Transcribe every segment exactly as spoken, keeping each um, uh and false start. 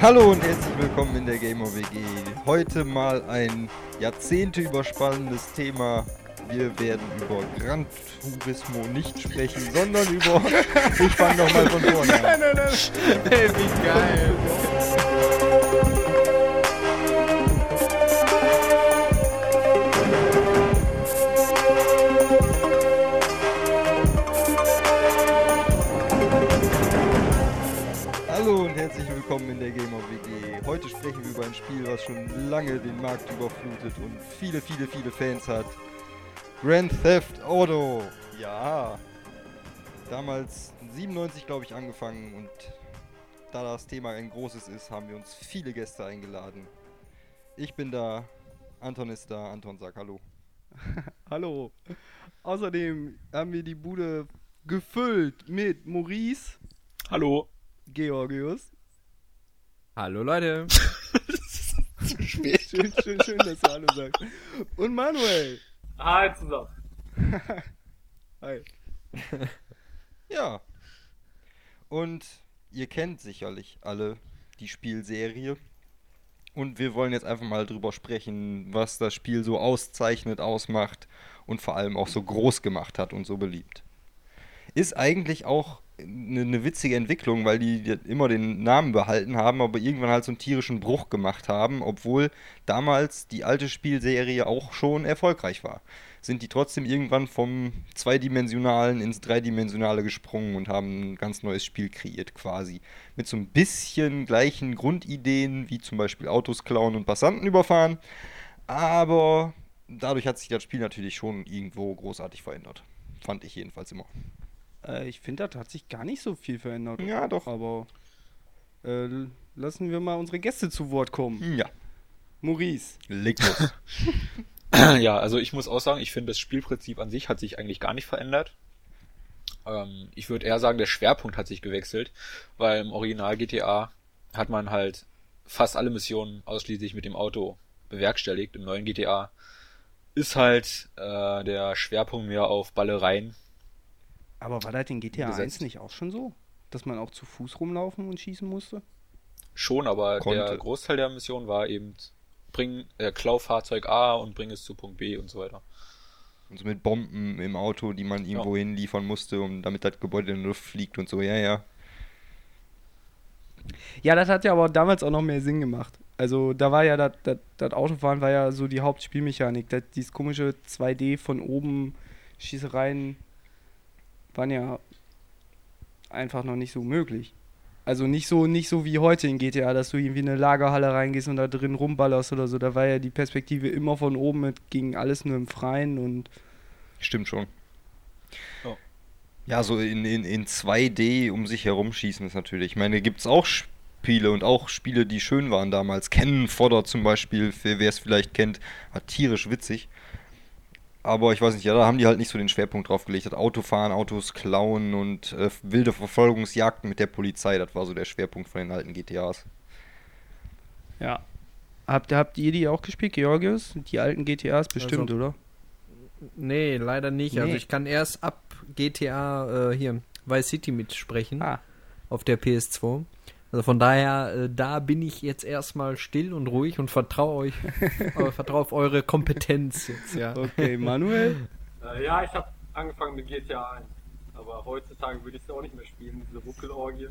Hallo und herzlich willkommen in der Gamer W G. Heute mal ein Jahrzehnte überspannendes Thema. Wir werden über Gran Turismo nicht sprechen, sondern über... Ich fange nochmal von vorne an. Nein, nein, nein. Ey, wie geil. Hallo und herzlich willkommen in der Gamer W G. Heute sprechen wir über ein Spiel, was schon lange den Markt überflutet und viele, viele, viele Fans hat. Grand Theft Auto. Ja. Damals siebenundneunzig, glaube ich, angefangen und da das Thema ein großes ist, haben wir uns viele Gäste eingeladen. Ich bin da, Anton ist da. Anton, sag hallo. Hallo. Außerdem haben wir die Bude gefüllt mit Maurice. Hallo. Georgius. Hallo Leute. Zu spät. Schön, schön, schön, dass du Hallo sagst. Und Manuel. Hi zusammen. Hi. Ja. Und ihr kennt sicherlich alle die Spielserie. Und wir wollen jetzt einfach mal drüber sprechen, was das Spiel so auszeichnet, ausmacht und vor allem auch so groß gemacht hat und so beliebt. Ist eigentlich auch eine, eine witzige Entwicklung, weil die immer den Namen behalten haben, aber irgendwann halt so einen tierischen Bruch gemacht haben, obwohl damals die alte Spielserie auch schon erfolgreich war. Sind die trotzdem irgendwann vom Zweidimensionalen ins Dreidimensionale gesprungen und haben ein ganz neues Spiel kreiert quasi. Mit so ein bisschen gleichen Grundideen, wie zum Beispiel Autos klauen und Passanten überfahren, aber dadurch hat sich das Spiel natürlich schon irgendwo großartig verändert. Fand ich jedenfalls immer. Äh, ich finde, da hat sich gar nicht so viel verändert. Ja, doch. Aber äh, lassen wir mal unsere Gäste zu Wort kommen. Ja. Maurice. Leg los. Ja, also ich muss auch sagen, ich finde das Spielprinzip an sich hat sich eigentlich gar nicht verändert. Ähm, ich würde eher sagen, der Schwerpunkt hat sich gewechselt, weil im Original G T A hat man halt fast alle Missionen ausschließlich mit dem Auto bewerkstelligt. Im neuen G T A ist halt äh, der Schwerpunkt mehr auf Ballereien. Aber war das in G T A Gesetzt. eins nicht auch schon so? Dass man auch zu Fuß rumlaufen und schießen musste? Schon, aber Konnte. der Großteil der Mission war eben bring äh, Klau Fahrzeug A und bring es zu Punkt B und so weiter. Und so mit Bomben im Auto, die man irgendwo Ja. hinliefern musste, um damit das Gebäude in die Luft fliegt und so, ja, ja. Ja, das hat ja aber damals auch noch mehr Sinn gemacht. Also da war ja das, das, das Autofahren war ja so die Hauptspielmechanik. Das, dieses komische zwei D von oben Schießereien waren ja einfach noch nicht so möglich. Also nicht so, nicht so wie heute in G T A, dass du irgendwie in eine Lagerhalle reingehst und da drin rumballerst oder so. Da war ja die Perspektive immer von oben, es ging alles nur im Freien und Stimmt schon. Ja. Ja, so in, in, in zwei D um sich herum schießen ist natürlich. Ich meine, gibt's auch Spiele und auch Spiele, die schön waren damals. Cannon Fodder zum Beispiel, wer es vielleicht kennt, war tierisch witzig. Aber ich weiß nicht, ja, da haben die halt nicht so den Schwerpunkt drauf gelegt. Das Autofahren, Autos klauen und äh, wilde Verfolgungsjagden mit der Polizei, das war so der Schwerpunkt von den alten G T As. ja. Habt, habt ihr die auch gespielt, Georgius? Die alten G T As bestimmt, Also- oder? Nee, leider nicht. Also Nee. ich kann erst ab G T A äh, hier Vice City mitsprechen Ah. auf der P S zwei. Also von daher, äh, da bin ich jetzt erstmal still und ruhig und vertraue euch, äh, vertraue auf eure Kompetenz jetzt, ja. Okay, Manuel? Äh, ja, ich habe angefangen mit G T A eins. Aber heutzutage würde ich es auch nicht mehr spielen, diese Ruckelorgie.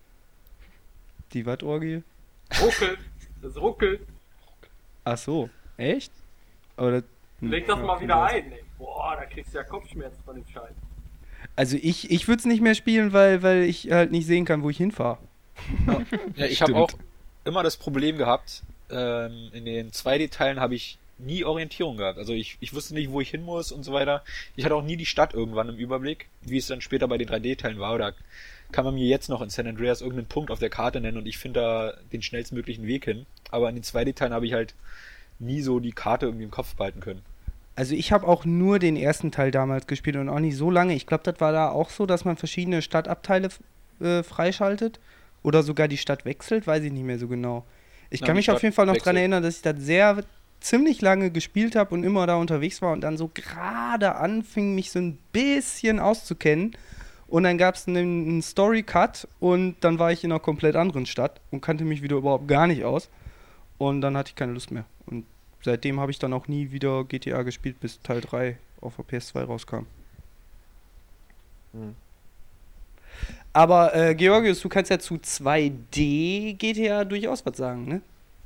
Die Wattorgie? Ruckelt! Das ruckelt! Ach so, echt? Aber das, Leg das ja, mal okay, wieder das- ein, ey. Boah, da kriegst du ja Kopfschmerzen von dem Scheiß. Also ich, ich würde es nicht mehr spielen, weil, weil ich halt nicht sehen kann, wo ich hinfahre. Ja, ich habe Stimmt. auch immer das Problem gehabt, ähm, in den zwei D-Teilen habe ich nie Orientierung gehabt. Also ich, ich wusste nicht, wo ich hin muss und so weiter. Ich hatte auch nie die Stadt irgendwann im Überblick, wie es dann später bei den drei D-Teilen war. Oder kann man mir jetzt noch in San Andreas irgendeinen Punkt auf der Karte nennen und ich finde da den schnellstmöglichen Weg hin. Aber in den zwei D-Teilen habe ich halt nie so die Karte irgendwie im Kopf behalten können. Also ich habe auch nur den ersten Teil damals gespielt und auch nicht so lange. Ich glaube, das war da auch so, dass man verschiedene Stadtabteile äh, freischaltet oder sogar die Stadt wechselt, weiß ich nicht mehr so genau. Ich Na, kann die mich auf Stadt jeden Fall noch wechselt. dran erinnern, dass ich das sehr ziemlich lange gespielt habe und immer da unterwegs war und dann so gerade anfing, mich so ein bisschen auszukennen. und dann gab es einen, einen Story-Cut und dann war ich in einer komplett anderen Stadt und kannte mich wieder überhaupt gar nicht aus. Und dann hatte ich keine Lust mehr. Und seitdem habe ich dann auch nie wieder G T A gespielt, bis Teil drei auf der P S zwei rauskam. Hm. Aber äh, Georgius, du kannst ja zu zwei D G T A durchaus was sagen, ne?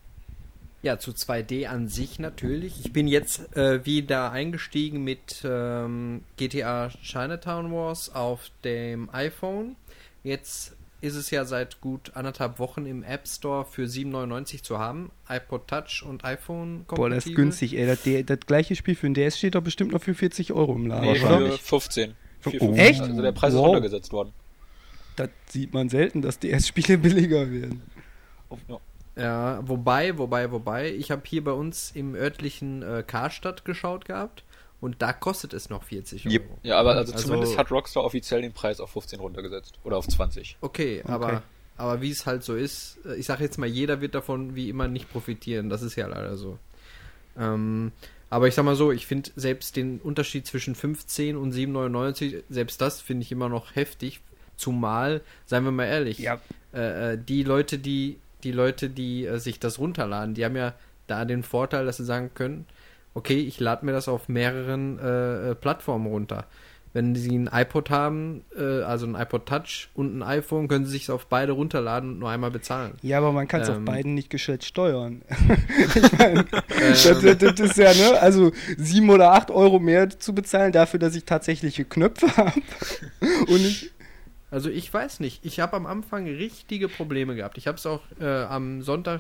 Ja, zu zwei D an sich natürlich. Ich bin jetzt äh, wieder eingestiegen mit ähm, G T A Chinatown Wars auf dem iPhone. Jetzt ist es ja seit gut anderthalb Wochen im App Store für sieben neunundneunzig zu haben. iPod Touch und iPhone kompatibel. Boah, das ist günstig, ey. Das, D- das gleiche Spiel für den D S steht doch bestimmt noch für vierzig Euro im Laden. Nee, oder? für fünfzehn. Oh, vier, fünf. echt? Also der Preis ist Wow. runtergesetzt worden. Das sieht man selten, dass D S-Spiele billiger werden. Ja. Ja, wobei, wobei, wobei, ich habe hier bei uns im örtlichen äh, Karstadt geschaut gehabt und da kostet es noch vierzig Euro. Yep. Ja, aber also, Also- zumindest hat Rockstar offiziell den Preis auf fünfzehn runtergesetzt. Oder auf zwanzig. Okay, Okay. aber, aber wie es halt so ist, äh, ich sage jetzt mal, jeder wird davon wie immer nicht profitieren, das ist ja leider so. Ähm, aber ich sag mal so, ich finde selbst den Unterschied zwischen fünfzehn und sieben neunundneunzig, selbst das finde ich immer noch heftig, zumal, seien wir mal ehrlich, Ja. äh, äh, die Leute, die die Leute, die äh, sich das runterladen, die haben ja da den Vorteil, dass sie sagen können, okay, ich lade mir das auf mehreren äh, äh, Plattformen runter. Wenn sie ein iPod haben, äh, also ein iPod Touch und ein iPhone, können sie sich auf beide runterladen und nur einmal bezahlen. Ja, aber man kann es auf Ähm. beiden nicht gescheit steuern. Ich mein, das, Ähm. das, das ist ja, ne? Also sieben oder acht Euro mehr zu bezahlen dafür, dass ich tatsächliche Knöpfe habe. Und ich. Also ich weiß nicht, ich habe am Anfang richtige Probleme gehabt. Ich habe es auch äh, am Sonntag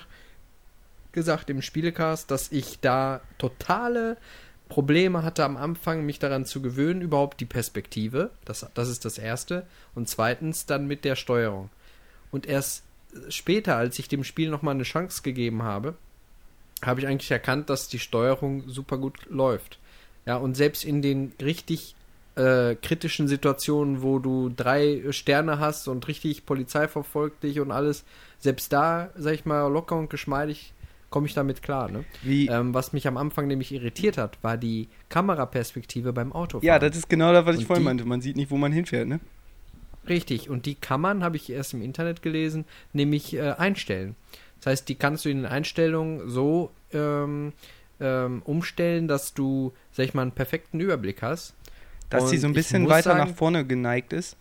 gesagt im Spielecast, dass ich da totale Probleme hatte am Anfang, mich daran zu gewöhnen, überhaupt die Perspektive. Das, das ist das Erste. Und zweitens dann mit der Steuerung. Und erst später, als ich dem Spiel nochmal eine Chance gegeben habe, habe ich eigentlich erkannt, dass die Steuerung super gut läuft. Ja, und selbst in den richtig äh, kritischen Situationen, wo du drei Sterne hast und richtig Polizei verfolgt dich und alles, selbst da, sag ich mal, locker und geschmeidig komme ich damit klar, ne? Wie, Ähm, was mich am Anfang nämlich irritiert hat, war die Kameraperspektive beim Autofahren. ja, das ist genau das, was ich Und vorhin die- meinte. Man sieht nicht, wo man hinfährt, ne? Richtig, und die kann man, habe ich erst im Internet gelesen, nämlich äh, einstellen. Das heißt, die kannst du in den Einstellungen so ähm, ähm, umstellen, dass du, sag ich mal, einen perfekten Überblick hast. Dass sie Und so ein ich bisschen muss weiter sagen, nach vorne geneigt ist.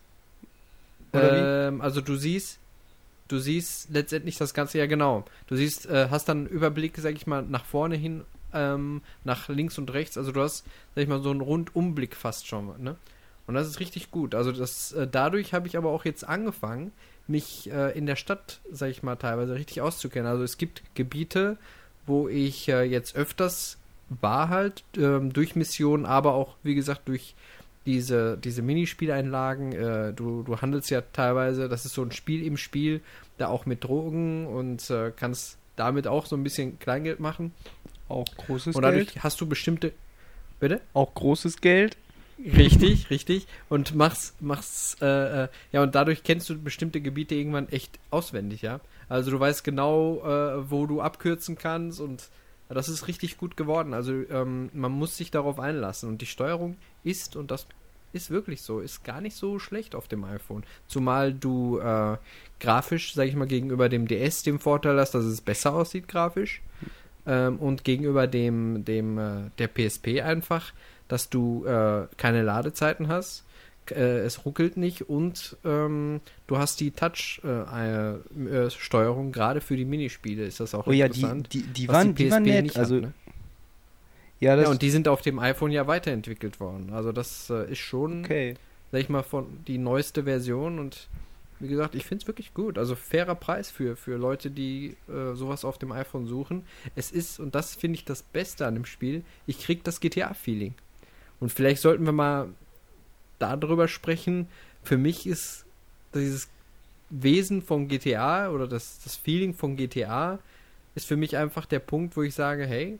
Oder Ähm, also du siehst, du siehst letztendlich das Ganze, ja genau. Du siehst, äh, hast dann einen Überblick, sag ich mal, nach vorne hin, ähm, nach links und rechts. Also du hast, sag ich mal, so einen Rundumblick fast schon, ne? Und das ist richtig gut. Also das, äh, dadurch habe ich aber auch jetzt angefangen, mich äh, in der Stadt, sag ich mal, teilweise richtig auszukennen. Also es gibt Gebiete, wo ich äh, jetzt öfters war halt, ähm, durch Missionen, aber auch, wie gesagt, durch diese, diese Minispieleinlagen. Äh, du, du handelst ja teilweise, das ist so ein Spiel im Spiel, da auch mit Drogen und äh, kannst damit auch so ein bisschen Kleingeld machen. wie? Auch großes Und dadurch Geld. hast du bestimmte... Bitte? Auch großes Geld. Richtig, richtig. Und machst, machst, äh, äh, ja, und dadurch kennst du bestimmte Gebiete irgendwann echt auswendig, ja. Also du weißt genau, äh, wo du abkürzen kannst und das ist richtig gut geworden. Also ähm, man muss sich darauf einlassen und die Steuerung ist, und das ist wirklich so, ist gar nicht so schlecht auf dem iPhone. Zumal du äh, grafisch, sag ich mal, gegenüber dem D S den Vorteil hast, dass es besser aussieht grafisch ähm, und gegenüber dem, dem äh, der P S P einfach, dass du äh, keine Ladezeiten hast, äh, es ruckelt nicht und ähm, du hast die Touch-Steuerung, äh, gerade für die Minispiele ist das auch Oh ja, die, interessant. die, die, was waren, die waren nett. nicht Also, hat, ne? ja, das Ja, und die sind auf dem iPhone ja weiterentwickelt worden. Also das äh, ist schon, okay. sag ich mal, von die neueste Version und wie gesagt, ich finde es wirklich gut. Also fairer Preis für, für Leute, die äh, sowas auf dem iPhone suchen. Es ist, und das finde ich das Beste an dem Spiel, ich krieg das G T A-Feeling. Und vielleicht sollten wir mal darüber sprechen. Für mich ist dieses Wesen von G T A oder das, das Feeling von G T A ist für mich einfach der Punkt, wo ich sage, hey,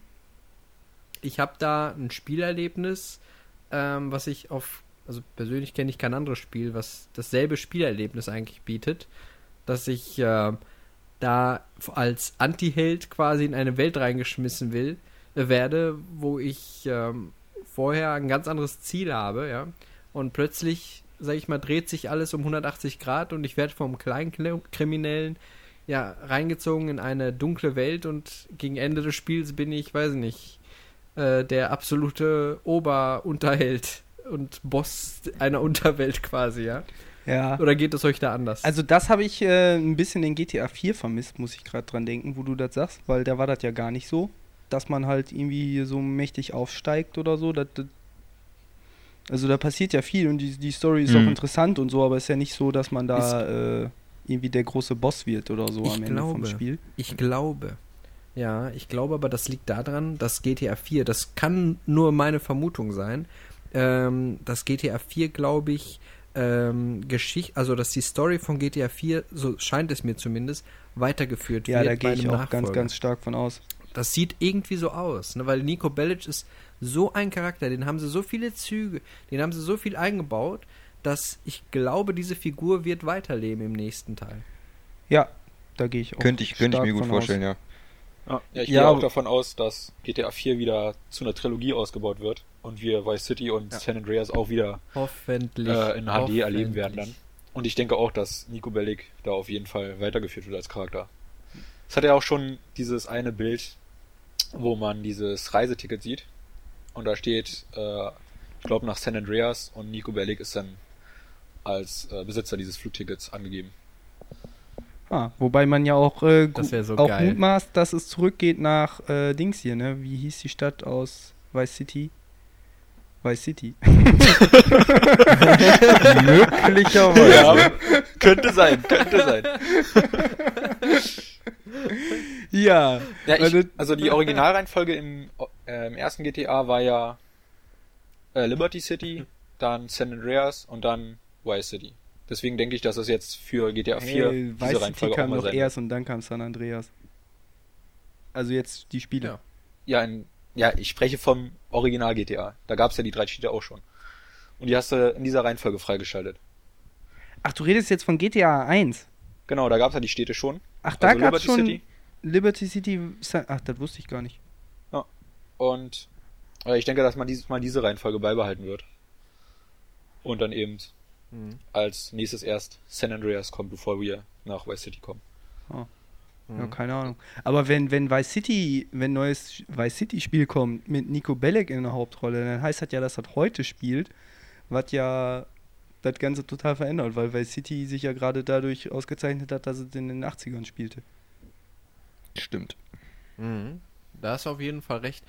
ich habe da ein Spielerlebnis, ähm, was ich auf, also persönlich kenne ich kein anderes Spiel, was dasselbe Spielerlebnis eigentlich bietet, dass ich äh, da als Anti-Held quasi in eine Welt reingeschmissen will, äh, werde, wo ich ähm, vorher ein ganz anderes Ziel habe, ja, und plötzlich sag ich mal, dreht sich alles um hundertachtzig Grad und ich werde vom Kleinkriminellen ja reingezogen in eine dunkle Welt und gegen Ende des Spiels bin ich, weiß ich nicht, äh, der absolute Oberunterheld und Boss einer Unterwelt quasi, ja? Ja. Oder geht es euch da anders? Also das habe ich äh, ein bisschen in G T A vier vermisst, muss ich gerade dran denken, wo du das sagst, weil da war das ja gar nicht so, dass man halt irgendwie so mächtig aufsteigt oder so. Das, das, also da passiert ja viel und die, die Story ist Mhm. auch interessant und so, aber es ist ja nicht so, dass man da äh, irgendwie der große Boss wird oder so Ich am Ende vom glaube. Spiel. Ich glaube. Ja, ich glaube aber, das liegt daran, dass G T A vier, das kann nur meine Vermutung sein, ähm, dass G T A vier, glaube ich, ähm, Geschichte, also dass die Story von G T A vier, so scheint es mir zumindest, weitergeführt Ja, wird. da gehe bei ich einem auch ganz, Nachfolger. ganz stark von aus. Das sieht irgendwie so aus, ne? Weil Nico Bellic ist so ein Charakter, den haben sie so viele Züge, den haben sie so viel eingebaut, dass ich glaube, diese Figur wird weiterleben im nächsten Teil. Ja, da gehe ich auch Könnte ich, könnte ich stark mir gut von vorstellen, aus. ja. Ja, ja ich Ja, gehe auch aber- davon aus, dass G T A vier wieder zu einer Trilogie ausgebaut wird und wir Vice City und Ja. San Andreas auch wieder Hoffentlich. äh, in H D erleben hoffentlich. werden dann. Und ich denke auch, dass Nico Bellic da auf jeden Fall weitergeführt wird als Charakter. Es hat ja auch schon dieses eine Bild, wo man dieses Reiseticket sieht und da steht, äh, ich glaube nach San Andreas und Nico Bellic ist dann als äh, Besitzer dieses Flugtickets angegeben. Ah, wobei man ja auch, äh, Das wär so auch geil. mutmaßt, dass es zurückgeht nach äh, Dings hier, ne? Wie hieß die Stadt aus Vice City? Vice City. Möglicherweise. könnte sein, könnte sein. Ja. Ja, ich, Also- also die Originalreihenfolge im, äh, im ersten G T A war ja äh, Liberty City, dann San Andreas und dann Vice City. Deswegen denke ich, dass es jetzt für G T A vier Hey, diese Vice City Reihenfolge auch kam mal noch sein wird. erst und dann kam San Andreas. Also jetzt die Spiele. Ja. Ja, in, ja, ich spreche vom Original G T A. Da gab's ja die drei Städte auch schon. Und die hast du in dieser Reihenfolge freigeschaltet. Ach, du redest jetzt von G T A eins. Genau, da gab's ja die Städte schon. Ach, da Also gab's Liberty schon City. Liberty City. San- Ach, das wusste ich gar nicht. Und äh, ich denke, dass man dieses Mal diese Reihenfolge beibehalten wird. Und dann eben Mhm. als nächstes erst San Andreas kommt, bevor wir nach Vice City kommen. Ja, Mhm. keine Ahnung. Aber wenn, wenn Vice City, wenn ein neues Vice City-Spiel kommt mit Nico Bellic in der Hauptrolle, dann heißt das ja, dass das heute spielt, was ja das Ganze total verändert, weil Vice City sich ja gerade dadurch ausgezeichnet hat, dass es in den achtzigern spielte. Stimmt. Mhm. Da hast du auf jeden Fall recht.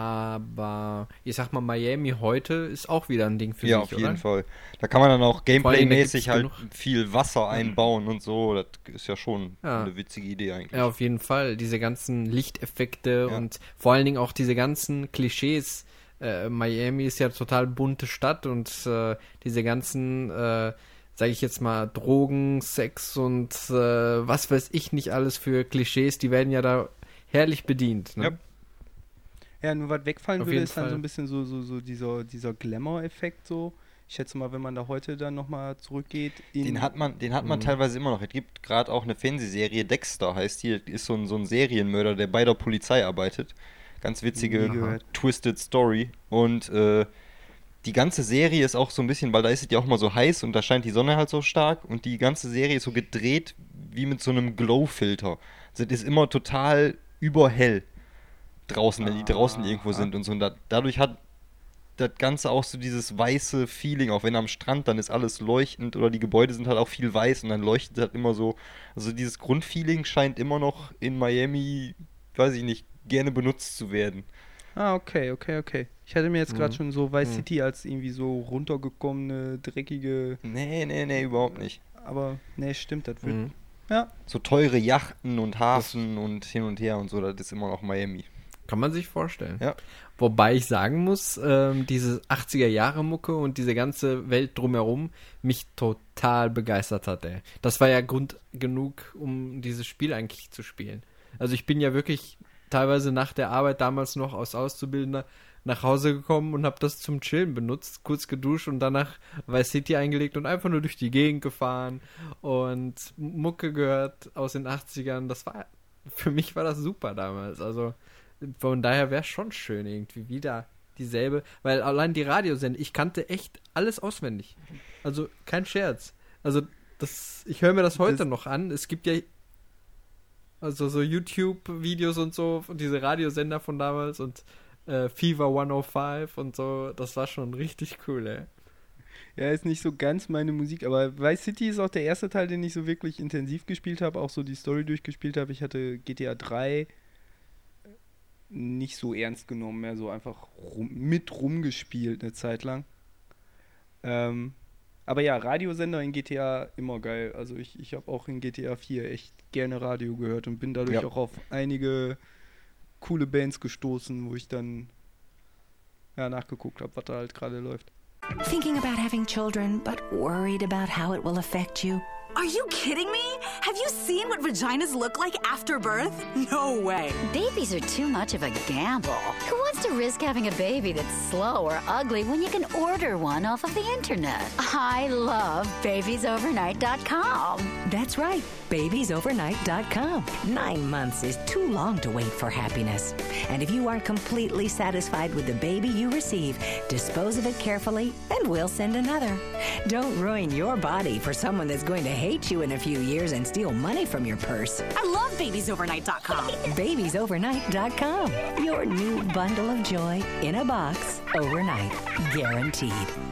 Aber ich sag mal, Miami heute ist auch wieder ein Ding für Ja, sich, auf jeden oder? Fall. Da kann man dann auch Vor allem, da Gameplay-mäßig gibt's halt genug- viel Wasser einbauen und so. Das ist ja schon Ja. eine witzige Idee eigentlich. Ja, auf jeden Fall. Diese ganzen Lichteffekte Ja. und vor allen Dingen auch diese ganzen Klischees. Äh, Miami ist ja total bunte Stadt und äh, diese ganzen, äh, sage ich jetzt mal, Drogen, Sex und äh, was weiß ich nicht alles für Klischees, die werden ja da herrlich bedient. Ne? Ja. Ja, nur was wegfallen Auf würde, jeden ist dann Fall. so ein bisschen so, so, so dieser, dieser Glamour-Effekt so. Ich schätze mal, wenn man da heute dann nochmal zurückgeht. In Den hat man, den hat man Mhm. teilweise immer noch. Es gibt gerade auch eine Fernsehserie, Dexter heißt die, das ist so ein, so ein Serienmörder, der bei der Polizei arbeitet. Ganz witzige, Nie gehört. twisted Story. Und äh, die ganze Serie ist auch so ein bisschen, weil da ist es ja auch mal so heiß und da scheint die Sonne halt so stark und die ganze Serie ist so gedreht wie mit so einem Glow-Filter. Also das ist immer total überhell draußen, wenn die draußen irgendwo sind und so. Und da, dadurch hat das Ganze auch so dieses weiße Feeling, auch wenn am Strand, dann ist alles leuchtend oder die Gebäude sind halt auch viel weiß und dann leuchtet das immer so. Also dieses Grundfeeling scheint immer noch in Miami, weiß ich nicht, gerne benutzt zu werden. Ah, okay, okay, okay. Ich hatte mir jetzt gerade Mhm. schon so Vice Mhm. City als irgendwie so runtergekommene, dreckige. Nee, nee, nee, überhaupt nicht. Aber, nee, stimmt, das wird. Mhm. Ja. So teure Yachten und Hafen und hin und her und so, das ist immer noch Miami. Kann man sich vorstellen. Ja. Wobei ich sagen muss, ähm, diese achtziger-Jahre-Mucke und diese ganze Welt drumherum mich total begeistert hat, ey. Das war ja Grund genug, um dieses Spiel eigentlich zu spielen. Also ich bin ja wirklich teilweise nach der Arbeit damals noch als Auszubildender nach Hause gekommen und habe das zum Chillen benutzt, kurz geduscht und danach Vice City eingelegt und einfach nur durch die Gegend gefahren und Mucke gehört aus den achtzigern. Das war, für mich war das super damals. Also von daher wäre es schon schön, irgendwie wieder dieselbe, weil allein die Radiosender, ich kannte echt alles auswendig. Also kein Scherz. Also das, ich höre mir das heute Das- noch an. Es gibt ja also so YouTube-Videos und so, und diese Radiosender von damals und äh, Fever hundertfünf und so, das war schon richtig cool, ey. Ja, ist nicht so ganz meine Musik, aber Vice City ist auch der erste Teil, den ich so wirklich intensiv gespielt habe, auch so die Story durchgespielt habe. Ich hatte G T A drei nicht so ernst genommen, mehr so einfach rum, mit rumgespielt eine Zeit lang. Ähm, aber ja, Radiosender in G T A immer geil. Also ich, ich habe auch in G T A vier echt gerne Radio gehört und bin dadurch Ja. auch auf einige coole Bands gestoßen, wo ich dann ja, nachgeguckt habe, was da halt gerade läuft. Thinking about having children, but worried about how it will affect you? Are you kidding me? Have you seen what vaginas look like after birth? No way. Babies are too much of a gamble. Who wants to risk having a baby that's slow or ugly when you can order one off of the internet? I love babies overnight dot com. That's right, babies overnight dot com. Nine months is too long to wait for happiness. And if you aren't completely satisfied with the baby you receive, dispose of it carefully and we'll send another. Don't ruin your body for someone that's going to hate you in a few years and steal money from your purse. I love babies overnight dot com. babies overnight dot com. Your new bundle of joy in a box overnight. Guaranteed.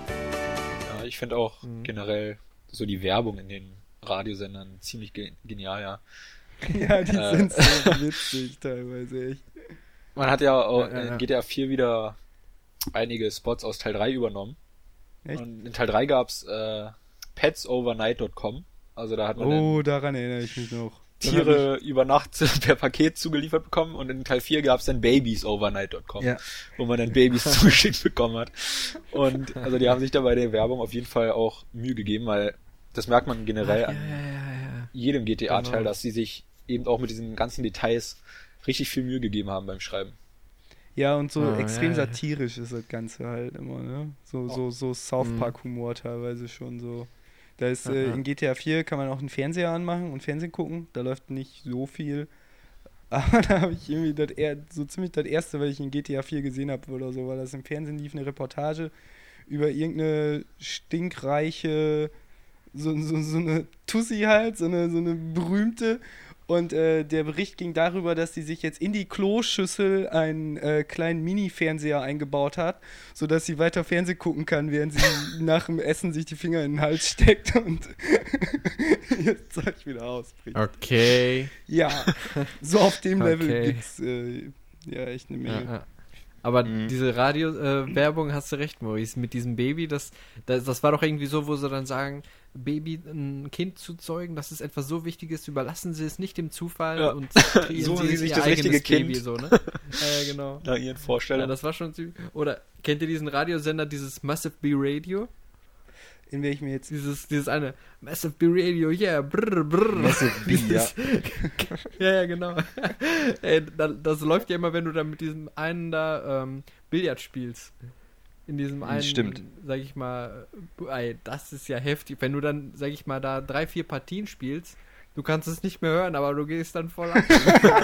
Ja, ich finde auch generell so die Werbung in den Radiosendern ziemlich ge genial, ja. Ja, die Äh. sind so witzig teilweise, echt. Man hat ja auch Ja, ja, ja. in G T A vier wieder einige Spots aus Teil drei übernommen. Echt? Und in Teil drei gab's äh, pets overnight dot com. Also da hat man Oh, dann daran erinnere ich mich noch. Tiere über Nacht per Paket zugeliefert bekommen und in Teil vier gab's dann babies overnight dot com, Ja. wo man dann Babys zugeschickt bekommen hat. Und also die haben sich da bei der Werbung auf jeden Fall auch Mühe gegeben, weil das merkt man generell an Ja, ja, ja. jedem G T A-Teil, Genau. dass sie sich eben auch mit diesen ganzen Details richtig viel Mühe gegeben haben beim Schreiben. Ja, und so Ah, extrem ja, ja. satirisch ist das Ganze halt immer, ne? So, so, so South Mhm. Park-Humor teilweise schon so. Da ist Ja, äh, ja. in G T A vier kann man auch einen Fernseher anmachen und Fernsehen gucken. Da läuft nicht so viel. Aber da habe ich irgendwie das eher, so ziemlich das erste, was ich in G T A vier gesehen habe oder so, weil das im Fernsehen lief, eine Reportage über irgendeine stinkreiche, so, so, so eine Tussi halt, so eine, so eine berühmte. Und äh, der Bericht ging darüber, dass sie sich jetzt in die Kloschüssel einen äh, kleinen Mini-Fernseher eingebaut hat, sodass sie weiter Fernsehen gucken kann, während sie nach dem Essen sich die Finger in den Hals steckt und jetzt Zeug wieder ausbricht. Okay. Ja, so auf dem Level Okay. gibt's äh, ja echt eine Ja, Menge. ja. Aber Mhm. diese Radio-Werbung, hast du recht, Maurice, mit diesem Baby, das, das, das war doch irgendwie so, wo sie dann sagen, Baby, ein Kind zu zeugen, das ist etwas so Wichtiges, überlassen Sie es nicht dem Zufall Ja. und kreieren Suchen Sie Sie sich sich Ihr das eigenes richtige Baby, Kind. so, ne? Ja, genau. Nach ihren Ja, Vorstellungen. das war schon ziemlich. Oder kennt ihr diesen Radiosender, dieses Massive B Radio? In welchem jetzt. Dieses, dieses eine Massive B Radio, yeah, brr, brr. Massive B, ja. ja, ja, genau. Ey, da, das läuft ja immer, wenn du da mit diesem einen da ähm, Billard spielst. In diesem einen, Stimmt. sag ich mal, äh, ey, das ist ja heftig. Wenn du dann, sag ich mal, da drei, vier Partien spielst, du kannst es nicht mehr hören, aber du gehst dann voll ab.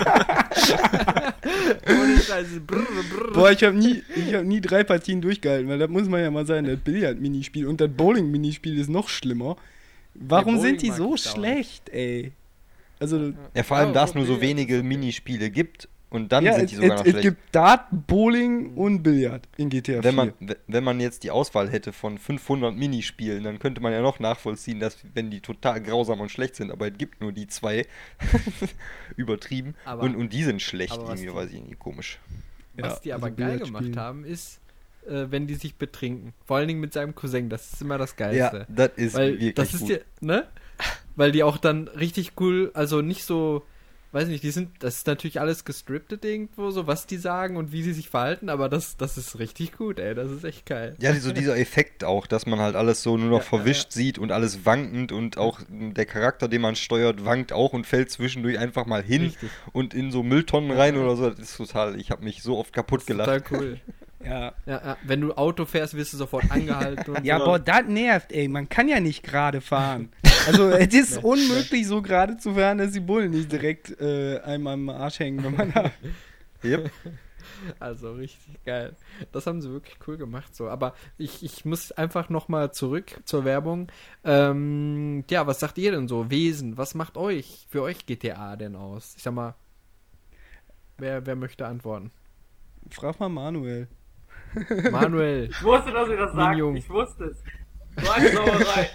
Ohne Scheiße. Brr, brr. Boah, ich habe nie, ich hab nie drei Partien durchgehalten, weil das muss man ja mal sagen, das Billard-Minispiel und das Bowling-Minispiel ist noch schlimmer. Warum Bowling sind die mag so ich dauernd. schlecht, ey? Also, Ja, vor allem, Ja, da es nur so Billard wenige ist okay. Minispiele gibt und dann ja, sind es, die sogar es, noch es schlecht. gibt Dart, Bowling und Billard in G T A vier. Wenn man, w- wenn man jetzt die Auswahl hätte von fünfhundert Minispielen, dann könnte man ja noch nachvollziehen, dass wenn die total grausam und schlecht sind, aber es gibt nur die zwei, übertrieben, Aber- und, und die sind schlecht, aber was irgendwie, die- weiß ich nicht, komisch. Was Ja, die aber also geil Billard gemacht spielen. haben, ist, äh, wenn die sich betrinken. Vor allen Dingen mit seinem Cousin, das ist immer das Ja, Geilste. das ist Weil wirklich das ist gut. ja, ne? Weil die auch dann richtig cool, also nicht so, weiß nicht, die sind, das ist natürlich alles gestriptet irgendwo, so was die sagen und wie sie sich verhalten, aber das, das ist richtig gut, ey, das ist echt geil. Ja, so dieser Effekt auch, dass man halt alles so nur noch Ja, verwischt sieht und alles wankend und auch der Charakter, den man steuert, wankt auch und fällt zwischendurch einfach mal hin Richtig. und in so Mülltonnen rein oder so. Das ist total, ich habe mich so oft kaputt Das ist gelacht. total cool. Ja. Ja, ja, wenn du Auto fährst, wirst du sofort angehalten und Ja, so. boah, das nervt, ey. Man kann ja nicht gerade fahren. Also, es ist unmöglich, so gerade zu fahren, dass die Bullen nicht direkt äh, einem am Arsch hängen, wenn man da. Yep. Also richtig geil. Das haben sie wirklich cool gemacht so. Aber ich, ich muss einfach nochmal zurück zur Werbung. Ähm, ja, was sagt ihr denn so? Wesen, was macht euch, für euch G T A denn aus? Ich sag mal, wer, wer möchte antworten? Frag mal Manuel. Manuel. Ich wusste, dass ihr das sagt. Minion. Ich wusste es. So eine Sauerei.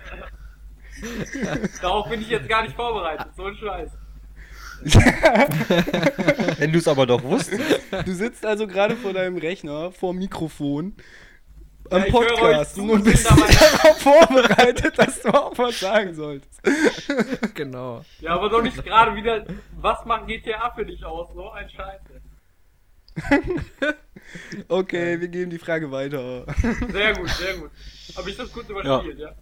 Darauf bin ich jetzt gar nicht vorbereitet. So ein Scheiß. Wenn du es aber doch wusstest. Du sitzt also gerade vor deinem Rechner, vor dem Mikrofon, am Ja, ich höre euch Podcast zu und und bist bin dabei- darauf vorbereitet, dass du auch was sagen solltest. Genau. Ja, aber doch nicht gerade wieder, was macht G T A für dich aus? So ein Scheiße. Okay, wir geben die Frage weiter. Sehr gut, sehr gut. Habe ich das kurz überspielt, ja?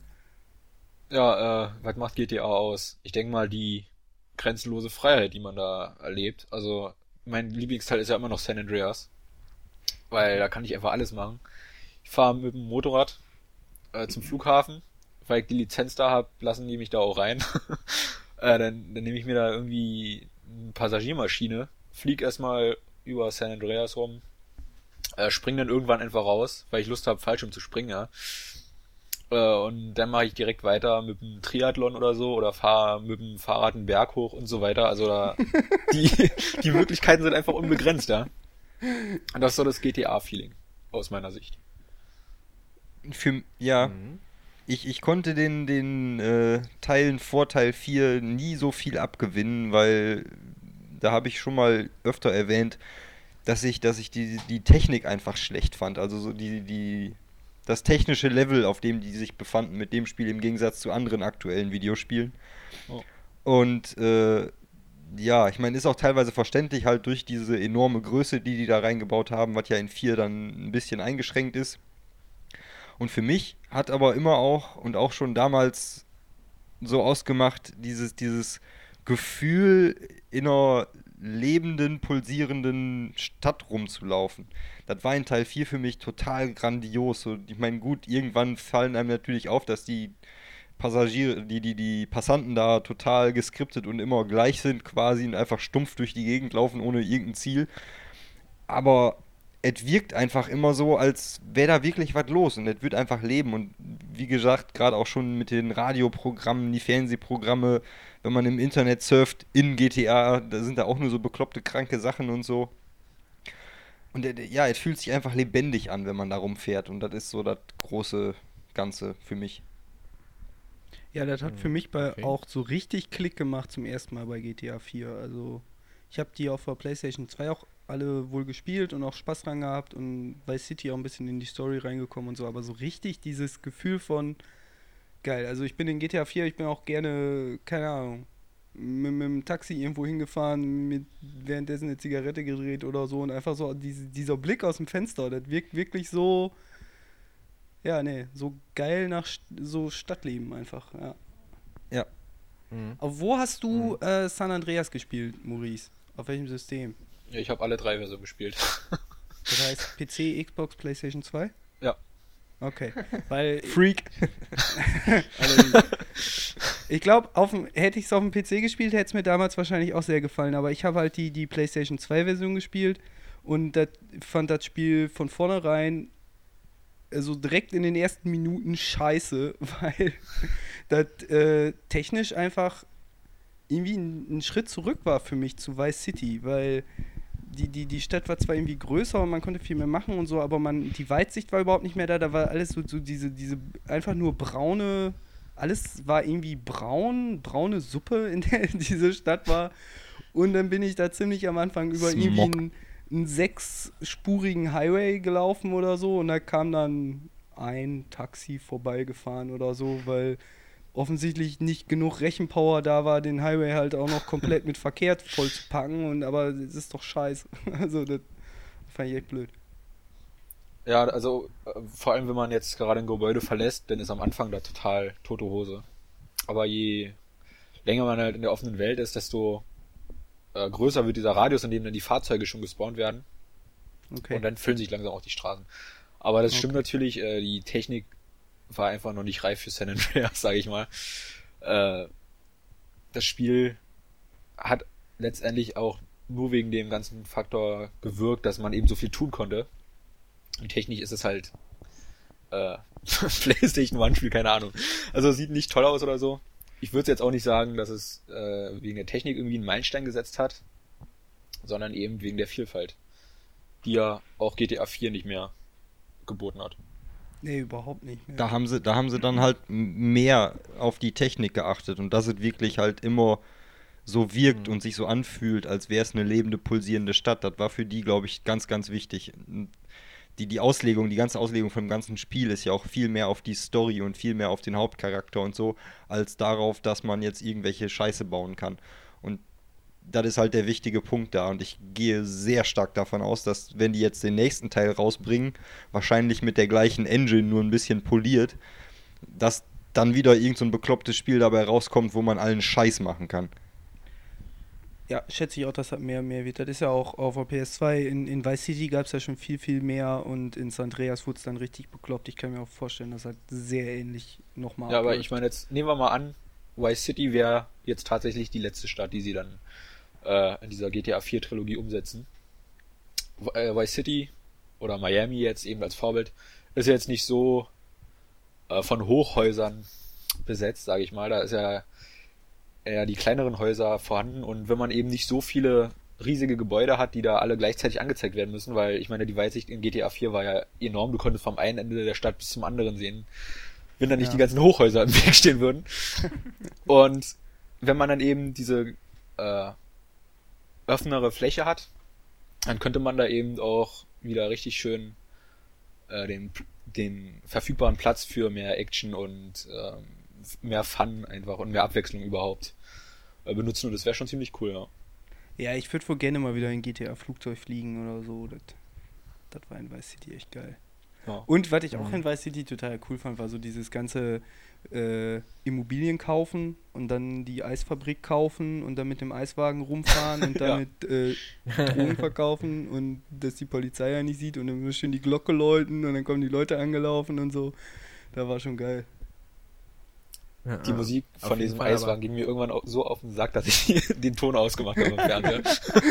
Ja, äh, was macht G T A aus? Ich denke mal, die grenzenlose Freiheit, die man da erlebt. Also, mein Lieblingsteil ist ja immer noch San Andreas. Weil da kann ich einfach alles machen. Ich fahre mit dem Motorrad äh, zum Flughafen. Weil ich die Lizenz da habe, lassen die mich da auch rein. äh, dann, dann nehme ich mir da irgendwie eine Passagiermaschine, flieg erstmal über San Andreas rum, äh, spring dann irgendwann einfach raus, weil ich Lust habe, Fallschirm zu springen, ja. Und dann mache ich direkt weiter mit dem Triathlon oder so oder fahre mit dem Fahrrad einen Berg hoch und so weiter. Also da die, die Möglichkeiten sind einfach unbegrenzt, ja. Und das ist so das G T A-Feeling aus meiner Sicht. Für, ja, Mhm. ich, ich konnte den, den äh, Teilen vor Teil vier nie so viel abgewinnen, weil da habe ich schon mal öfter erwähnt, dass ich, dass ich die, die Technik einfach schlecht fand. Also so die, die das technische Level, auf dem die sich befanden mit dem Spiel im Gegensatz zu anderen aktuellen Videospielen. Oh. Und äh, ja, ich meine, ist auch teilweise verständlich halt durch diese enorme Größe, die die da reingebaut haben, was ja in vier dann ein bisschen eingeschränkt ist. Und für mich hat aber immer auch und auch schon damals so ausgemacht, dieses, dieses Gefühl in einer lebenden, pulsierenden Stadt rumzulaufen. Das war in Teil vier für mich total grandios. So, ich meine, gut, irgendwann fallen einem natürlich auf, dass die Passagiere, die, die, die Passanten da total geskriptet und immer gleich sind quasi und einfach stumpf durch die Gegend laufen ohne irgendein Ziel. Aber es wirkt einfach immer so, als wäre da wirklich was los und es wird einfach leben. Und wie gesagt, gerade auch schon mit den Radioprogrammen, die Fernsehprogramme, wenn man im Internet surft in G T A, da sind da auch nur so bekloppte, kranke Sachen und so. Und äh, ja, es fühlt sich einfach lebendig an, wenn man da rumfährt. Und das ist so das große Ganze für mich. Ja, das hat für mich bei Okay. auch so richtig Klick gemacht zum ersten Mal bei G T A vier. Also ich habe die auf der PlayStation zwei auch alle wohl gespielt und auch Spaß dran gehabt und bei City auch ein bisschen in die Story reingekommen und so, aber so richtig dieses Gefühl von geil. Also ich bin in G T A vier, ich bin auch gerne, keine Ahnung, mit, mit dem Taxi irgendwo hingefahren, mit währenddessen eine Zigarette gedreht oder so und einfach so diese, dieser Blick aus dem Fenster, das wirkt wirklich so, ja, nee, so geil nach St- so Stadtleben einfach, ja. Ja. Mhm. Aber wo hast du äh, San Andreas gespielt, Maurice? Auf welchem System? Ja, ich habe alle drei Versionen gespielt. Das heißt P C, Xbox, PlayStation zwei? Ja. Okay, weil Freak. also, ich glaube, hätte ich es auf dem P C gespielt, hätte es mir damals wahrscheinlich auch sehr gefallen, aber ich habe halt die, die PlayStation zwei Version gespielt und dat, fand das Spiel von vornherein also direkt in den ersten Minuten scheiße, weil das äh, technisch einfach irgendwie ein, ein Schritt zurück war für mich zu Vice City, weil die, die, die Stadt war zwar irgendwie größer und man konnte viel mehr machen und so, aber man, die Weitsicht war überhaupt nicht mehr da, da war alles so, so diese, diese einfach nur braune, alles war irgendwie braun, braune Suppe, in der diese Stadt war und dann bin ich da ziemlich am Anfang über Smog. irgendwie einen, einen sechsspurigen Highway gelaufen oder so und da kam dann ein Taxi vorbeigefahren oder so, weil offensichtlich nicht genug Rechenpower da war, den Highway halt auch noch komplett mit Verkehr voll zu packen. Und, aber es ist doch scheiße. Also das fand ich echt blöd. Ja, also äh, vor allem, wenn man jetzt gerade ein Gebäude verlässt, dann ist am Anfang da total tote Hose. Aber je länger man halt in der offenen Welt ist, desto äh, größer wird dieser Radius, in dem dann die Fahrzeuge schon gespawnt werden. Okay. Und dann füllen sich langsam auch die Straßen. Aber das stimmt Okay. natürlich, äh, die Technik war einfach noch nicht reif für San Andreas, sage ich mal. Äh, das Spiel hat letztendlich auch nur wegen dem ganzen Faktor gewirkt, dass man eben so viel tun konnte. Und technisch ist es halt äh, PlayStation One Spiel, keine Ahnung. Also sieht nicht toll aus oder so. Ich würde jetzt auch nicht sagen, dass es äh, wegen der Technik irgendwie einen Meilenstein gesetzt hat, sondern eben wegen der Vielfalt, die ja auch G T A vier nicht mehr geboten hat. Nee, überhaupt nicht mehr. Da haben sie, da haben sie dann halt m- mehr auf die Technik geachtet und dass es wirklich halt immer so wirkt Mhm. und sich so anfühlt, als wäre es eine lebende, pulsierende Stadt. Das war für die, glaube ich, ganz, ganz wichtig. Die, die Auslegung, die ganze Auslegung vom ganzen Spiel ist ja auch viel mehr auf die Story und viel mehr auf den Hauptcharakter und so, als darauf, dass man jetzt irgendwelche Scheiße bauen kann. Und das ist halt der wichtige Punkt da. Und ich gehe sehr stark davon aus, dass, wenn die jetzt den nächsten Teil rausbringen, wahrscheinlich mit der gleichen Engine, nur ein bisschen poliert, dass dann wieder irgend so ein beklopptes Spiel dabei rauskommt, wo man allen Scheiß machen kann. Ja, schätze ich auch, dass das mehr und mehr wird. Das ist ja auch auf der P S zwei. In, in Vice City gab es ja schon viel, viel mehr und in San Andreas wurde es dann richtig bekloppt. Ich kann mir auch vorstellen, dass das sehr ähnlich nochmal Ja, aber abläuft. ich meine, jetzt nehmen wir mal an, Vice City wäre jetzt tatsächlich die letzte Stadt, die sie dann äh, in dieser G T A vier Trilogie umsetzen. V- äh, Vice City oder Miami jetzt eben als Vorbild ist ja jetzt nicht so äh, von Hochhäusern besetzt, sage ich mal. Da ist ja eher die kleineren Häuser vorhanden und wenn man eben nicht so viele riesige Gebäude hat, die da alle gleichzeitig angezeigt werden müssen, weil ich meine, die Weitsicht in G T A vier war ja enorm, du konntest vom einen Ende der Stadt bis zum anderen sehen, wenn da nicht Ja. die ganzen Hochhäuser im Weg stehen würden. Und wenn man dann eben diese äh, offenere Fläche hat, dann könnte man da eben auch wieder richtig schön äh, den, den verfügbaren Platz für mehr Action und ähm, mehr Fun einfach und mehr Abwechslung überhaupt äh, benutzen und das wäre schon ziemlich cool, ja. Ja, ich würde wohl gerne mal wieder in G T A-Flugzeug fliegen oder so. Das, das war in Vice City echt geil. Ja. Und was ich auch in Vice City total cool fand, war so dieses ganze äh, Immobilien kaufen und dann die Eisfabrik kaufen und dann mit dem Eiswagen rumfahren und Ja. damit äh, Drogen verkaufen und dass die Polizei ja nicht sieht und dann schön die Glocke läuten und dann kommen die Leute angelaufen und so. Da war schon geil. Ja, Die ja. Musik Auf von jeden diesem Fall, Eiswagen aber- ging mir irgendwann auch so auf den Sack, dass ich den Ton ausgemacht habe im Fernseher.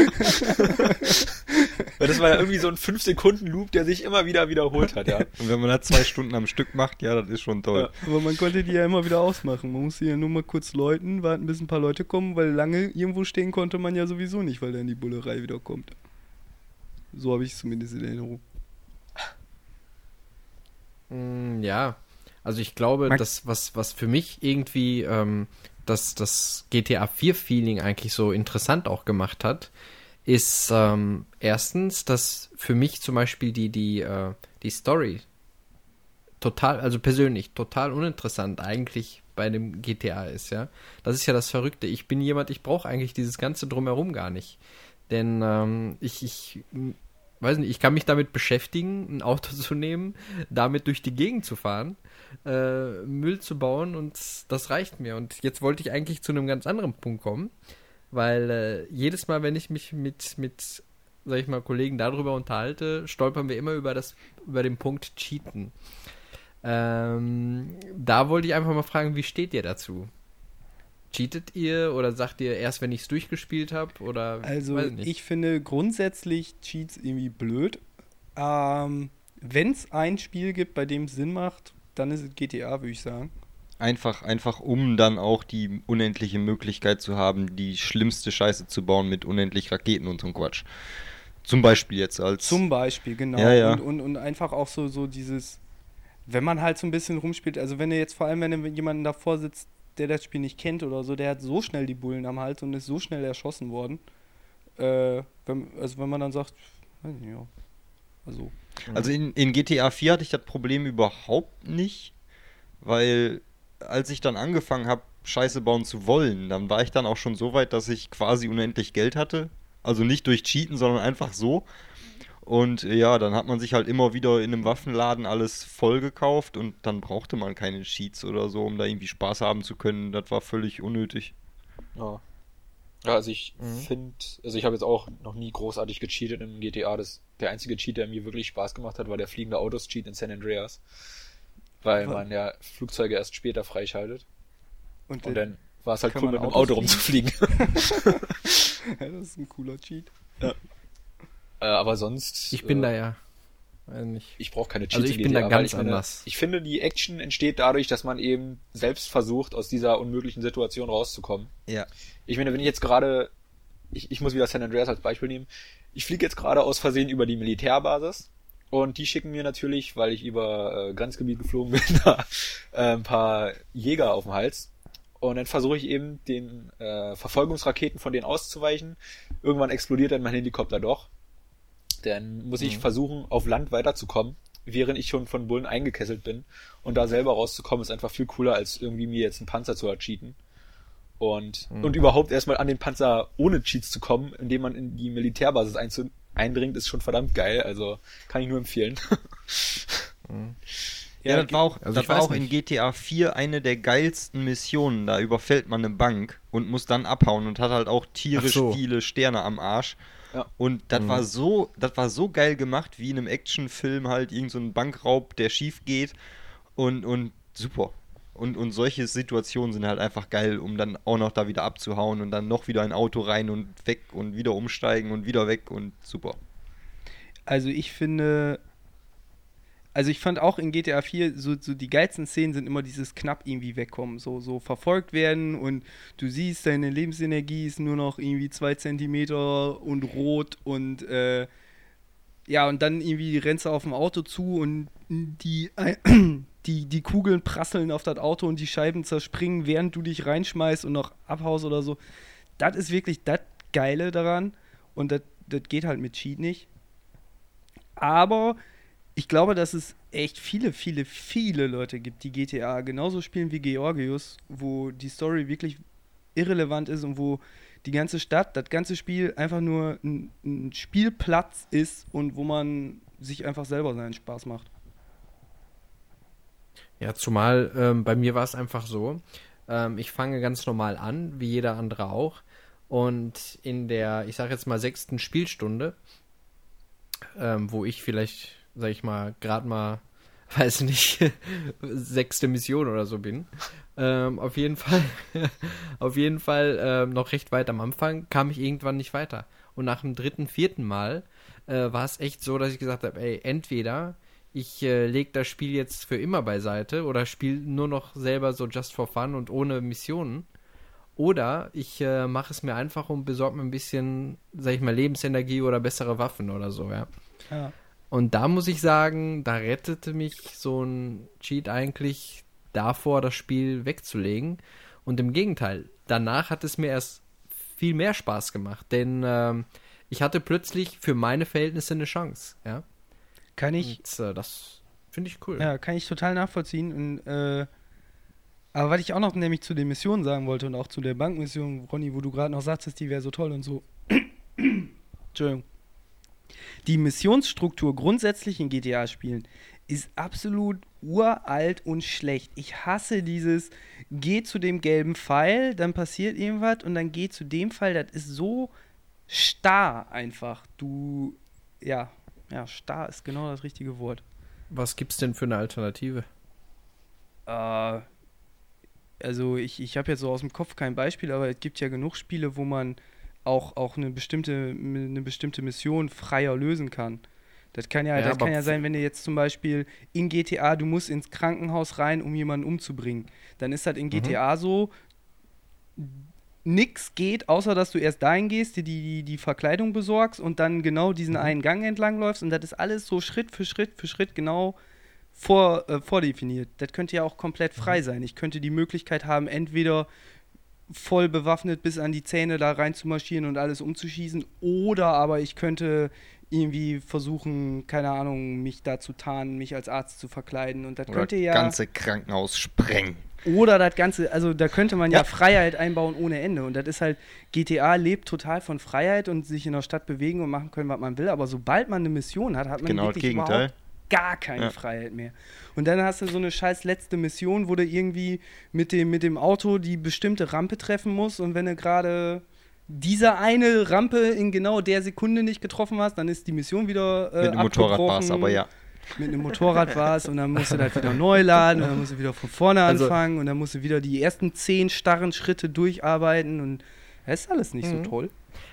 Weil das war ja irgendwie so ein fünf Sekunden Loop, der sich immer wieder wiederholt hat, ja. Und wenn man das zwei Stunden am Stück macht, ja, das ist schon toll. Aber man konnte die ja immer wieder ausmachen. Man musste ja nur mal kurz läuten, warten, bis ein paar Leute kommen, weil lange irgendwo stehen konnte man ja sowieso nicht, weil dann die Bullerei wieder kommt. So habe ich es zumindest in Erinnerung. Mm, Ja, also ich glaube, Man- das, was, was für mich irgendwie ähm, das, das G T A vier Feeling eigentlich so interessant auch gemacht hat, ist ähm, erstens, dass für mich zum Beispiel die, die, äh, die Story total, also persönlich, total uninteressant eigentlich bei dem G T A ist, ja. Das ist ja das Verrückte. Ich bin jemand, ich brauche eigentlich dieses ganze Drumherum gar nicht. Denn ähm, ich, ich m, weiß nicht, ich kann mich damit beschäftigen, ein Auto zu nehmen, damit durch die Gegend zu fahren, äh, Müll zu bauen und das reicht mir. Und jetzt wollte ich eigentlich zu einem ganz anderen Punkt kommen, weil äh, jedes Mal, wenn ich mich mit, mit, sag ich mal, Kollegen darüber unterhalte, stolpern wir immer über das, über den Punkt Cheaten. Ähm, da wollte ich einfach mal fragen, wie steht ihr dazu? Cheatet ihr oder sagt ihr erst, wenn ich es durchgespielt habe? Oder Also weiß nicht. ich finde grundsätzlich Cheats irgendwie blöd. Ähm, Wenn es ein Spiel gibt, bei dem es Sinn macht, dann ist es G T A, würde ich sagen. Einfach, einfach um dann auch die unendliche Möglichkeit zu haben, die schlimmste Scheiße zu bauen mit unendlich Raketen und so ein Quatsch. Zum Beispiel jetzt als... Zum Beispiel, genau. Ja, ja. Und, und, und einfach auch so, so dieses, wenn man halt so ein bisschen rumspielt, also wenn du jetzt vor allem, wenn du jemanden davor sitzt, der das Spiel nicht kennt oder so, der hat so schnell die Bullen am Hals und ist so schnell erschossen worden. Äh, wenn, also wenn man dann sagt, weiß nicht, ja. Also, Also in, in G T A vier hatte ich das Problem überhaupt nicht, weil als ich dann angefangen habe, Scheiße bauen zu wollen, dann war ich dann auch schon so weit, dass ich quasi unendlich Geld hatte. Also nicht durch Cheaten, sondern einfach so. Und äh, ja, dann hat man sich halt immer wieder in einem Waffenladen alles voll gekauft und dann brauchte man keine Cheats oder so, um da irgendwie Spaß haben zu können. Das war völlig unnötig. Ja. Ja, also ich Mhm. finde, also ich habe jetzt auch noch nie großartig gecheatet im G T A. Das, der einzige Cheat, der mir wirklich Spaß gemacht hat, war der fliegende Autos-Cheat in San Andreas. Weil Wa- man ja Flugzeuge erst später freischaltet. und, Und äh, dann war es halt kann cool, man mit einem Autos Auto rumzufliegen. Ja, das ist ein cooler Cheat. Ja. Äh, aber sonst... Ich bin äh, da ja. Äh, nicht. Ich brauche keine Cheats Also ich in bin G T A, da weil ganz ich meine, anders. Ich finde, die Action entsteht dadurch, dass man eben selbst versucht, aus dieser unmöglichen Situation rauszukommen. Ja. Ich meine, wenn ich jetzt gerade... Ich, ich muss wieder San Andreas als Beispiel nehmen. Ich fliege jetzt gerade aus Versehen über die Militärbasis. Und die schicken mir natürlich, weil ich über äh, Grenzgebiet geflogen bin, da, äh, ein paar Jäger auf dem Hals. Und dann versuche ich eben, den äh, Verfolgungsraketen von denen auszuweichen. Irgendwann explodiert dann mein Helikopter doch. Dann muss ich Mhm. versuchen, auf Land weiterzukommen, während ich schon von Bullen eingekesselt bin. Und da selber rauszukommen, ist einfach viel cooler, als irgendwie mir jetzt einen Panzer zu ercheaten. Und, Mhm. und überhaupt erstmal an den Panzer ohne Cheats zu kommen, indem man in die Militärbasis einzu eindringt, ist schon verdammt geil. Also kann ich nur empfehlen. Ja, das war auch, also das ich war weiß auch in nicht. G T A vier eine der geilsten Missionen. Da überfällt man eine Bank und muss dann abhauen und hat halt auch tierisch Ach so. viele Sterne am Arsch. Ja. Und das Mhm. war so, das war so geil gemacht, wie in einem Actionfilm halt irgend so ein Bankraub, der schief geht. Und, und super. Und, und solche Situationen sind halt einfach geil, um dann auch noch da wieder abzuhauen und dann noch wieder ein Auto rein und weg und wieder umsteigen und wieder weg und super. Also ich finde, also ich fand auch in G T A vier, so, so die geilsten Szenen sind immer dieses knapp irgendwie wegkommen, so, so verfolgt werden und du siehst, deine Lebensenergie ist nur noch irgendwie zwei Zentimeter und rot und äh, ja, und dann irgendwie rennst du auf dem Auto zu und die, die, die Kugeln prasseln auf das Auto und die Scheiben zerspringen, während du dich reinschmeißt und noch abhaust oder so. Das ist wirklich das Geile daran und das das geht halt mit Cheat nicht. Aber ich glaube, dass es echt viele, viele, viele Leute gibt, die G T A genauso spielen wie Georgius, wo die Story wirklich irrelevant ist und wo die ganze Stadt, das ganze Spiel einfach nur ein, ein Spielplatz ist und wo man sich einfach selber seinen Spaß macht. Ja, zumal ähm, bei mir war es einfach so, ähm, ich fange ganz normal an, wie jeder andere auch. Und in der, ich sag jetzt mal, sechsten Spielstunde, ähm, wo ich vielleicht, sag ich mal, gerade mal, weiß nicht, sechste Mission oder so bin, ähm, auf jeden Fall, auf jeden Fall ähm, noch recht weit am Anfang, kam ich irgendwann nicht weiter. Und nach dem dritten, vierten Mal äh, war es echt so, dass ich gesagt habe, ey, entweder ich äh, lege das Spiel jetzt für immer beiseite oder spiele nur noch selber so just for fun und ohne Missionen. Oder ich äh, mache es mir einfach und besorge mir ein bisschen, sag ich mal, Lebensenergie oder bessere Waffen oder so, ja. Ja. Und da muss ich sagen, da rettete mich so ein Cheat eigentlich davor, das Spiel wegzulegen. Und im Gegenteil, danach hat es mir erst viel mehr Spaß gemacht, denn ähm, ich hatte plötzlich für meine Verhältnisse eine Chance, ja. Kann ich, Und äh, das finde ich cool. ja, kann ich total nachvollziehen. Und, äh, aber was ich auch noch nämlich zu den Missionen sagen wollte und auch zu der Bankmission, Ronny, wo du gerade noch sagtest, die wäre so toll und so. Entschuldigung. Die Missionsstruktur grundsätzlich in G T A-Spielen ist absolut uralt und schlecht. Ich hasse dieses, geh zu dem gelben Pfeil, dann passiert irgendwas und dann geh zu dem Pfeil. Das ist so starr einfach. Du, ja, ja, starr ist genau das richtige Wort. Was gibt's denn für eine Alternative? Äh, also ich, ich habe jetzt so aus dem Kopf kein Beispiel, aber es gibt ja genug Spiele, wo man auch, auch eine bestimmte, eine bestimmte Mission freier lösen kann. Das kann ja, Ja, das aber kann ja sein, wenn du jetzt zum Beispiel in G T A, du musst ins Krankenhaus rein, um jemanden umzubringen. Dann ist das in G T A so, nix geht, außer dass du erst dahin gehst, dir die, die, die Verkleidung besorgst und dann genau diesen einen Gang entlang läufst und das ist alles so Schritt für Schritt für Schritt genau vor, äh, vordefiniert. Das könnte ja auch komplett frei sein. Ich könnte die Möglichkeit haben, entweder voll bewaffnet bis an die Zähne da rein zu marschieren und alles umzuschießen, oder aber ich könnte irgendwie versuchen, keine Ahnung, mich da zu tarnen, mich als Arzt zu verkleiden und das Oder könnte das ja... ganze Krankenhaus sprengen. Oder das Ganze, also da könnte man ja. Ja. Freiheit einbauen ohne Ende. Und das ist halt, G T A lebt total von Freiheit und sich in der Stadt bewegen und machen können, was man will. Aber sobald man eine Mission hat, hat man Genau das wirklich Gegenteil. überhaupt gar keine Ja. Freiheit mehr. Und dann hast du so eine scheiß letzte Mission, wo du irgendwie mit dem, mit dem Auto die bestimmte Rampe treffen musst. Und wenn du gerade diese eine Rampe in genau der Sekunde nicht getroffen hast, dann ist die Mission wieder äh, Mit dem Motorrad abgebrochen. war es, aber ja. Mit einem Motorrad war es und dann musst du das wieder neu laden und dann musst du wieder von vorne Also- anfangen und dann musst du wieder die ersten zehn starren Schritte durcharbeiten und das ist alles nicht Mhm. so toll.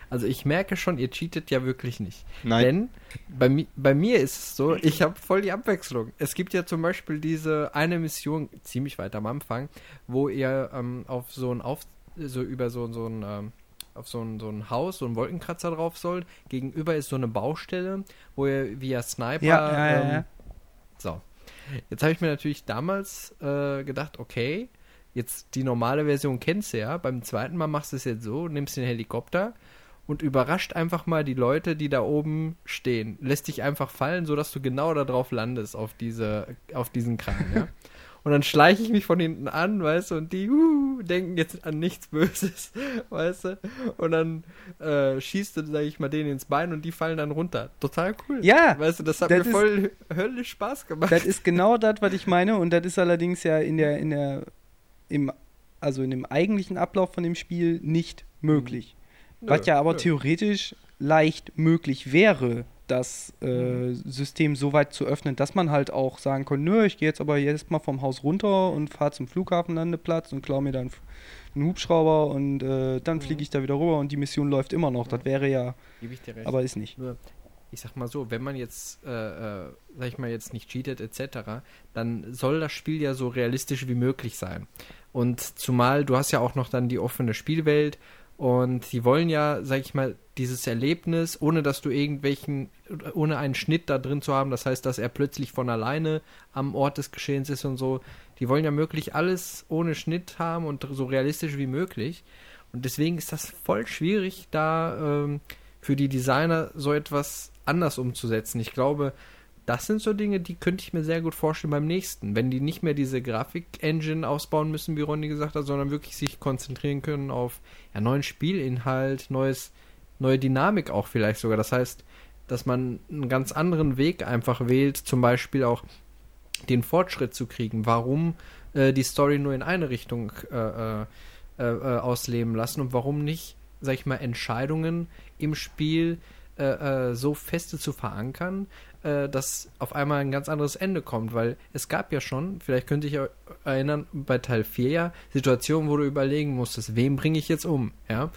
Also ich merke schon, ihr cheatet ja wirklich nicht. Nein. Denn bei, mi- bei mir ist es so, ich habe voll die Abwechslung. Es gibt ja zum Beispiel diese eine Mission, ziemlich weit am Anfang, wo ihr ähm, auf so ein auf so über so, so ein ähm, auf so ein, so ein Haus, so ein Wolkenkratzer drauf sollt. Gegenüber ist so eine Baustelle, wo ihr via Sniper Ja, ja, ja, ähm, ja. so. Jetzt habe ich mir natürlich damals äh, gedacht, okay, jetzt die normale Version kennst du ja. Beim zweiten Mal machst du es jetzt so, nimmst den Helikopter und überrascht einfach mal die Leute, die da oben stehen. Lässt dich einfach fallen, sodass du genau da drauf landest, auf, diese, auf diesen Kran, ja. Und dann schleiche ich mich von hinten an, weißt du, und die uh, denken jetzt an nichts Böses, weißt du. Und dann äh, schießt du, sag ich mal, denen ins Bein und die fallen dann runter. Total cool. Ja, Weißt du, das hat das mir ist- voll höllisch Spaß gemacht. Das ist genau das, was ich meine. Und das ist allerdings ja in der, in der, im, also in dem eigentlichen Ablauf von dem Spiel nicht möglich. Nö, Was ja aber nö. theoretisch leicht möglich wäre, das äh, Mhm. System so weit zu öffnen, dass man halt auch sagen kann, nö, ich gehe jetzt aber jetzt mal vom Haus runter und fahre zum Flughafenlandeplatz und klaue mir dann einen Hubschrauber und äh, dann fliege ich da wieder rüber und die Mission läuft immer noch. Das wäre ja, Gebe ich dir recht. aber ist nicht. Nur, ich sag mal so, wenn man jetzt, äh, äh, sag ich mal, jetzt nicht cheatet et cetera, dann soll das Spiel ja so realistisch wie möglich sein. Und zumal, du hast ja auch noch dann die offene Spielwelt und die wollen ja, sag ich mal, dieses Erlebnis, ohne dass du irgendwelchen, ohne einen Schnitt da drin zu haben, das heißt, dass er plötzlich von alleine am Ort des Geschehens ist und so, die wollen ja möglich alles ohne Schnitt haben und so realistisch wie möglich. Und deswegen ist das voll schwierig, da ähm, für die Designer so etwas anders umzusetzen. Ich glaube, das sind so Dinge, die könnte ich mir sehr gut vorstellen beim nächsten. Wenn die nicht mehr diese Grafik-Engine ausbauen müssen, wie Ronny gesagt hat, sondern wirklich sich konzentrieren können auf ja, neuen Spielinhalt, neues, neue Dynamik auch vielleicht sogar. Das heißt, dass man einen ganz anderen Weg einfach wählt, zum Beispiel auch den Fortschritt zu kriegen. Warum äh, die Story nur in eine Richtung äh, äh, äh, ausleben lassen und warum nicht, sag ich mal, Entscheidungen im Spiel äh, äh, so feste zu verankern, äh, dass auf einmal ein ganz anderes Ende kommt, weil es gab ja schon, vielleicht könnt ihr euch erinnern, bei Teil vier ja, Situationen, wo du überlegen musstest, wen bringe ich jetzt um, ja,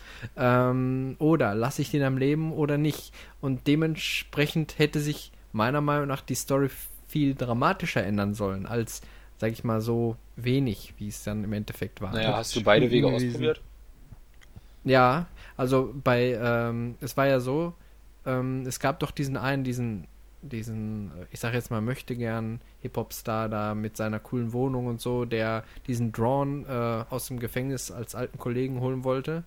ähm, oder lasse ich den am Leben oder nicht, und dementsprechend hätte sich meiner Meinung nach die Story viel dramatischer ändern sollen, als, sag ich mal, so wenig, wie es dann im Endeffekt war. Naja, hast du beide Wege gewesen. ausprobiert? Ja, also bei, ähm, es war ja so, ähm, es gab doch diesen einen, diesen, diesen, äh, ich sag jetzt mal, möchte gern Hip-Hop-Star da mit seiner coolen Wohnung und so, der diesen Drawn äh, aus dem Gefängnis als alten Kollegen holen wollte.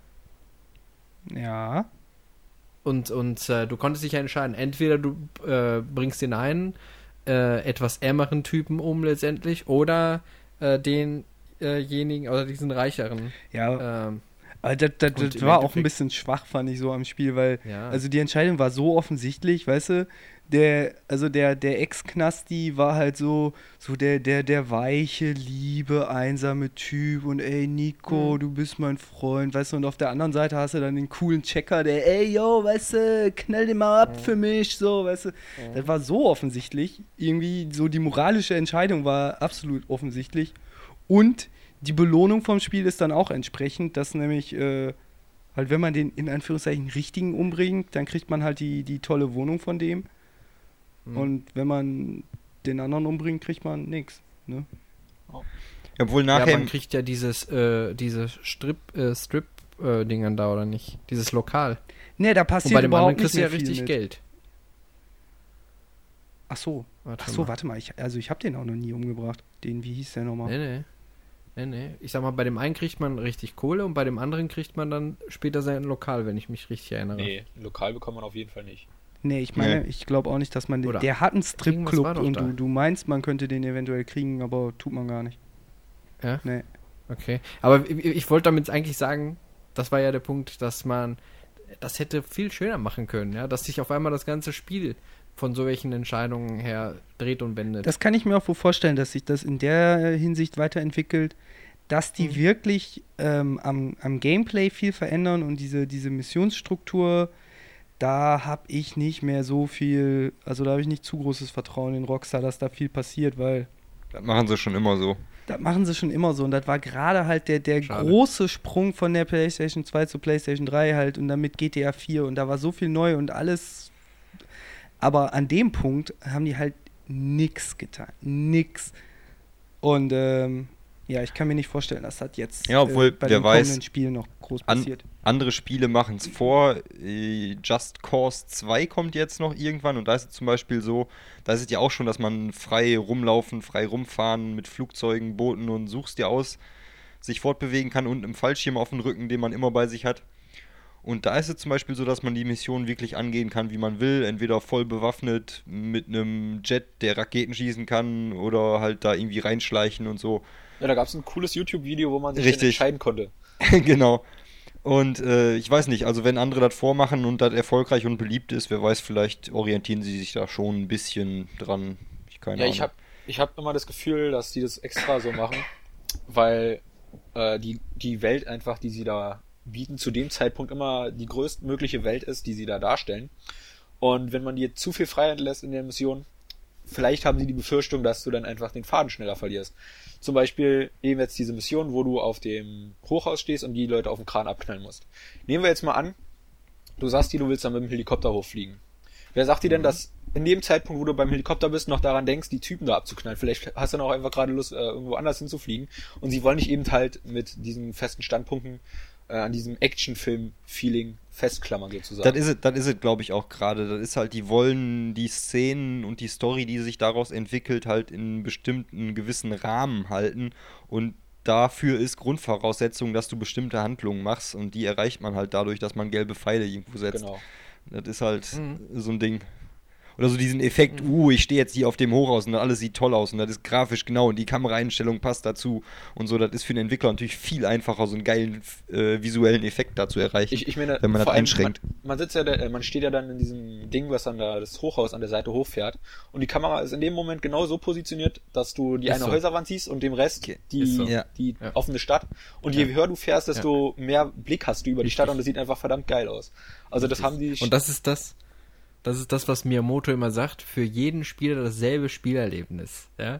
Ja. Und, und äh, du konntest dich ja entscheiden, entweder du äh, bringst den einen äh, etwas ärmeren Typen um letztendlich oder äh, denjenigen, oder diesen reicheren. Ja, Ähm, aber das, das, und das im war auch ein Endeffekt- bisschen schwach, fand ich so am Spiel, weil, Ja. also die Entscheidung war so offensichtlich, weißt du, der, also der, der Ex-Knasti war halt so, so der, der, der weiche, liebe, einsame Typ und ey, Nico, Mhm. du bist mein Freund, weißt du, und auf der anderen Seite hast du dann den coolen Checker, der, ey, yo, weißt du, knall den mal ab für mich, so, weißt du. Das war so offensichtlich, irgendwie, so die moralische Entscheidung war absolut offensichtlich und die Belohnung vom Spiel ist dann auch entsprechend, dass nämlich, äh, halt, wenn man den in Anführungszeichen richtigen umbringt, dann kriegt man halt die, die tolle Wohnung von dem. Mhm. Und wenn man den anderen umbringt, kriegt man nichts. Ne? Obwohl Ja, nachher, man kriegt ja dieses, äh, diese Strip, äh, Strip-Dingern da, oder nicht? Dieses Lokal. Ne, da Und passiert bei dem anderen überhaupt kriegst nicht du ja mehr viel richtig mit. Geld. Ach so, Warte ach so, mal. warte mal, ich, also ich habe den auch noch nie umgebracht. Den, wie hieß der nochmal? Nee, nee. Nee, nee. Ich sag mal, bei dem einen kriegt man richtig Kohle und bei dem anderen kriegt man dann später sein Lokal, wenn ich mich richtig erinnere. Nee, lokal bekommt man auf jeden Fall nicht. Nee, ich meine, Nee. ich glaube auch nicht, dass man den. Oder Der hat einen irgendwas Stripclub war doch und da. du, du meinst, man könnte den eventuell kriegen, aber tut man gar nicht. Ja? Nee. Okay. Aber ich, ich wollte damit eigentlich sagen, das war ja der Punkt, dass man das hätte viel schöner machen können, ja, dass sich auf einmal das ganze Spiel von so welchen Entscheidungen her dreht und wendet. Das kann ich mir auch wohl vorstellen, dass sich das in der Hinsicht weiterentwickelt, dass die Mhm. wirklich ähm, am, am Gameplay viel verändern und diese, diese Missionsstruktur, da habe ich nicht mehr so viel, also da habe ich nicht zu großes Vertrauen in Rockstar, dass da viel passiert, weil das machen sie schon immer so. das machen sie schon immer so. Und das war gerade halt der, der Schade. große Sprung von der PlayStation zwei zur PlayStation drei halt und dann mit G T A vier und da war so viel neu und alles. Aber an dem Punkt haben die halt nix getan. Nix. Und ähm, ja, ich kann mir nicht vorstellen, dass das jetzt Ja, obwohl, äh, bei wer den weiß, kommenden Spielen noch groß An, passiert. andere Spiele machen es vor. Äh, Just Cause zwei kommt jetzt noch irgendwann und da ist es zum Beispiel so, da ist es ja auch schon, dass man frei rumlaufen, frei rumfahren mit Flugzeugen, Booten und suchst dir aus, sich fortbewegen kann und einem Fallschirm auf dem Rücken, den man immer bei sich hat. Und da ist es zum Beispiel so, dass man die Mission wirklich angehen kann, wie man will. Entweder voll bewaffnet mit einem Jet, der Raketen schießen kann oder halt da irgendwie reinschleichen und so. Ja, da gab es ein cooles YouTube-Video, wo man sich Richtig. dann entscheiden konnte. Genau. Und äh, ich weiß nicht, also wenn andere das vormachen und das erfolgreich und beliebt ist, wer weiß, vielleicht orientieren sie sich da schon ein bisschen dran. Ich keine Ja, Ahnung. ich habe ich hab immer das Gefühl, dass die das extra so machen, weil äh, die, die Welt einfach, die sie da bieten, zu dem Zeitpunkt immer die größtmögliche Welt ist, die sie da darstellen. Und wenn man dir zu viel Freiheit lässt in der Mission, vielleicht haben sie die Befürchtung, dass du dann einfach den Faden schneller verlierst. Zum Beispiel eben jetzt diese Mission, wo du auf dem Hochhaus stehst und die Leute auf dem Kran abknallen musst. Nehmen wir jetzt mal an, du sagst dir, du willst dann mit dem Helikopter hochfliegen. Wer sagt dir denn, dass in dem Zeitpunkt, wo du beim Helikopter bist, noch daran denkst, die Typen da abzuknallen? Vielleicht hast du dann auch einfach gerade Lust, äh, irgendwo anders hinzufliegen. Und sie wollen dich eben halt mit diesen festen Standpunkten äh, an diesem Actionfilm-Feeling festklammern sozusagen. Das ist es, das ist es, glaube ich, auch gerade. Das ist halt, die wollen die Szenen und die Story, die sich daraus entwickelt, halt in einen bestimmten gewissen Rahmen halten. Und dafür ist Grundvoraussetzung, dass du bestimmte Handlungen machst. Und die erreicht man halt dadurch, dass man gelbe Pfeile irgendwo setzt. Genau. Das ist halt Mhm. so ein Ding. Oder so diesen Effekt, uh, ich stehe jetzt hier auf dem Hochhaus und alles sieht toll aus und das ist grafisch genau und die Kameraeinstellung passt dazu und so. Das ist für den Entwickler natürlich viel einfacher, so einen geilen äh, visuellen Effekt da zu erreichen, Ich, ich meine, wenn man das vor allem, einschränkt. Man, man sitzt ja, da, äh, man steht ja dann in diesem Ding, was dann da das Hochhaus an der Seite hochfährt und die Kamera ist in dem Moment genau so positioniert, dass du die Ist eine so. Häuserwand siehst und dem Rest Okay. die, Ist so. Ja. die Ja. offene Stadt. Und je höher du fährst, desto mehr Blick hast du über die Stadt und das sieht einfach verdammt geil aus. Also das haben die... Und das ist das, das ist das, was Miyamoto immer sagt, für jeden Spieler dasselbe Spielerlebnis. Ja?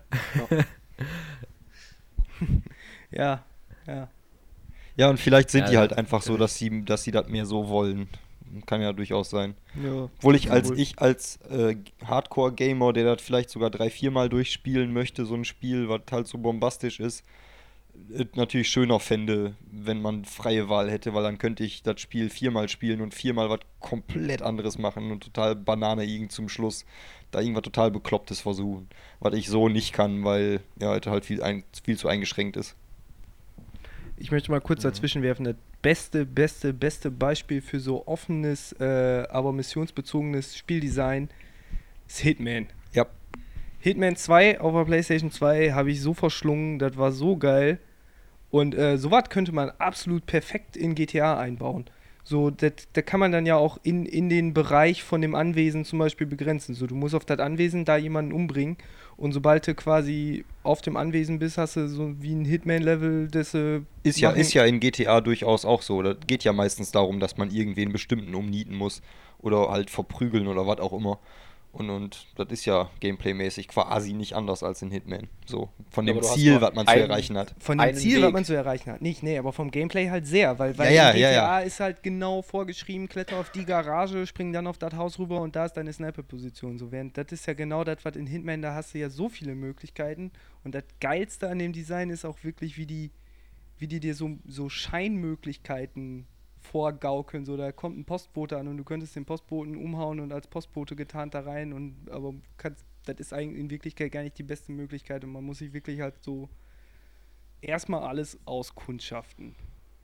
Ja, ja. Ja, und vielleicht sind Ja, die halt das- einfach so, dass sie, dass sie das mehr so wollen. Kann ja durchaus sein. ja. Obwohl ich als Obwohl- ich als äh, Hardcore-Gamer, der das vielleicht sogar drei, viermal durchspielen möchte, so ein Spiel, was halt so bombastisch ist, äh, natürlich schöner fände, wenn man freie Wahl hätte, weil dann könnte ich das Spiel viermal spielen und viermal was komplett anderes machen und total Banane irgend zum Schluss da irgendwas total Beklopptes versuchen, was ich so nicht kann, weil ja halt halt viel, ein, viel zu eingeschränkt ist. Ich möchte mal kurz dazwischen werfen, das beste, beste, beste Beispiel für so offenes, äh, aber missionsbezogenes Spieldesign ist Hitman. Ja. Hitman zwei auf der PlayStation zwei habe ich so verschlungen, das war so geil. Und äh, sowas könnte man absolut perfekt in G T A einbauen. So, da kann man dann ja auch in, in den Bereich von dem Anwesen zum Beispiel begrenzen. So, du musst auf das Anwesen da jemanden umbringen und sobald du quasi auf dem Anwesen bist, hast du so wie ein Hitman-Level, das äh, Ist ja, machen- ist ja in G T A durchaus auch so. Das geht ja meistens darum, dass man irgendwen bestimmten umnieten muss oder halt verprügeln oder was auch immer. Und, und das ist ja gameplaymäßig quasi nicht anders als in Hitman. So, von Ja, dem aber du hast Ziel, nur was man zu einen- erreichen hat. Von dem einen Ziel, Weg. was man zu erreichen hat. Nicht, nee, aber vom Gameplay halt sehr, weil, weil Ja, ja, in G T A ja, ja. ist halt genau vorgeschrieben, kletter auf die Garage, spring dann auf das Haus rüber und da ist deine Sniper-Position. So, während das ist ja genau das, was in Hitman, da hast du ja so viele Möglichkeiten und das Geilste an dem Design ist auch wirklich, wie die, wie die dir so, so Scheinmöglichkeiten vorgaukeln. So, da kommt ein Postbote an und du könntest den Postboten umhauen und als Postbote getarnt da rein und aber kannst, das ist eigentlich in Wirklichkeit gar nicht die beste Möglichkeit und man muss sich wirklich halt so erstmal alles auskundschaften.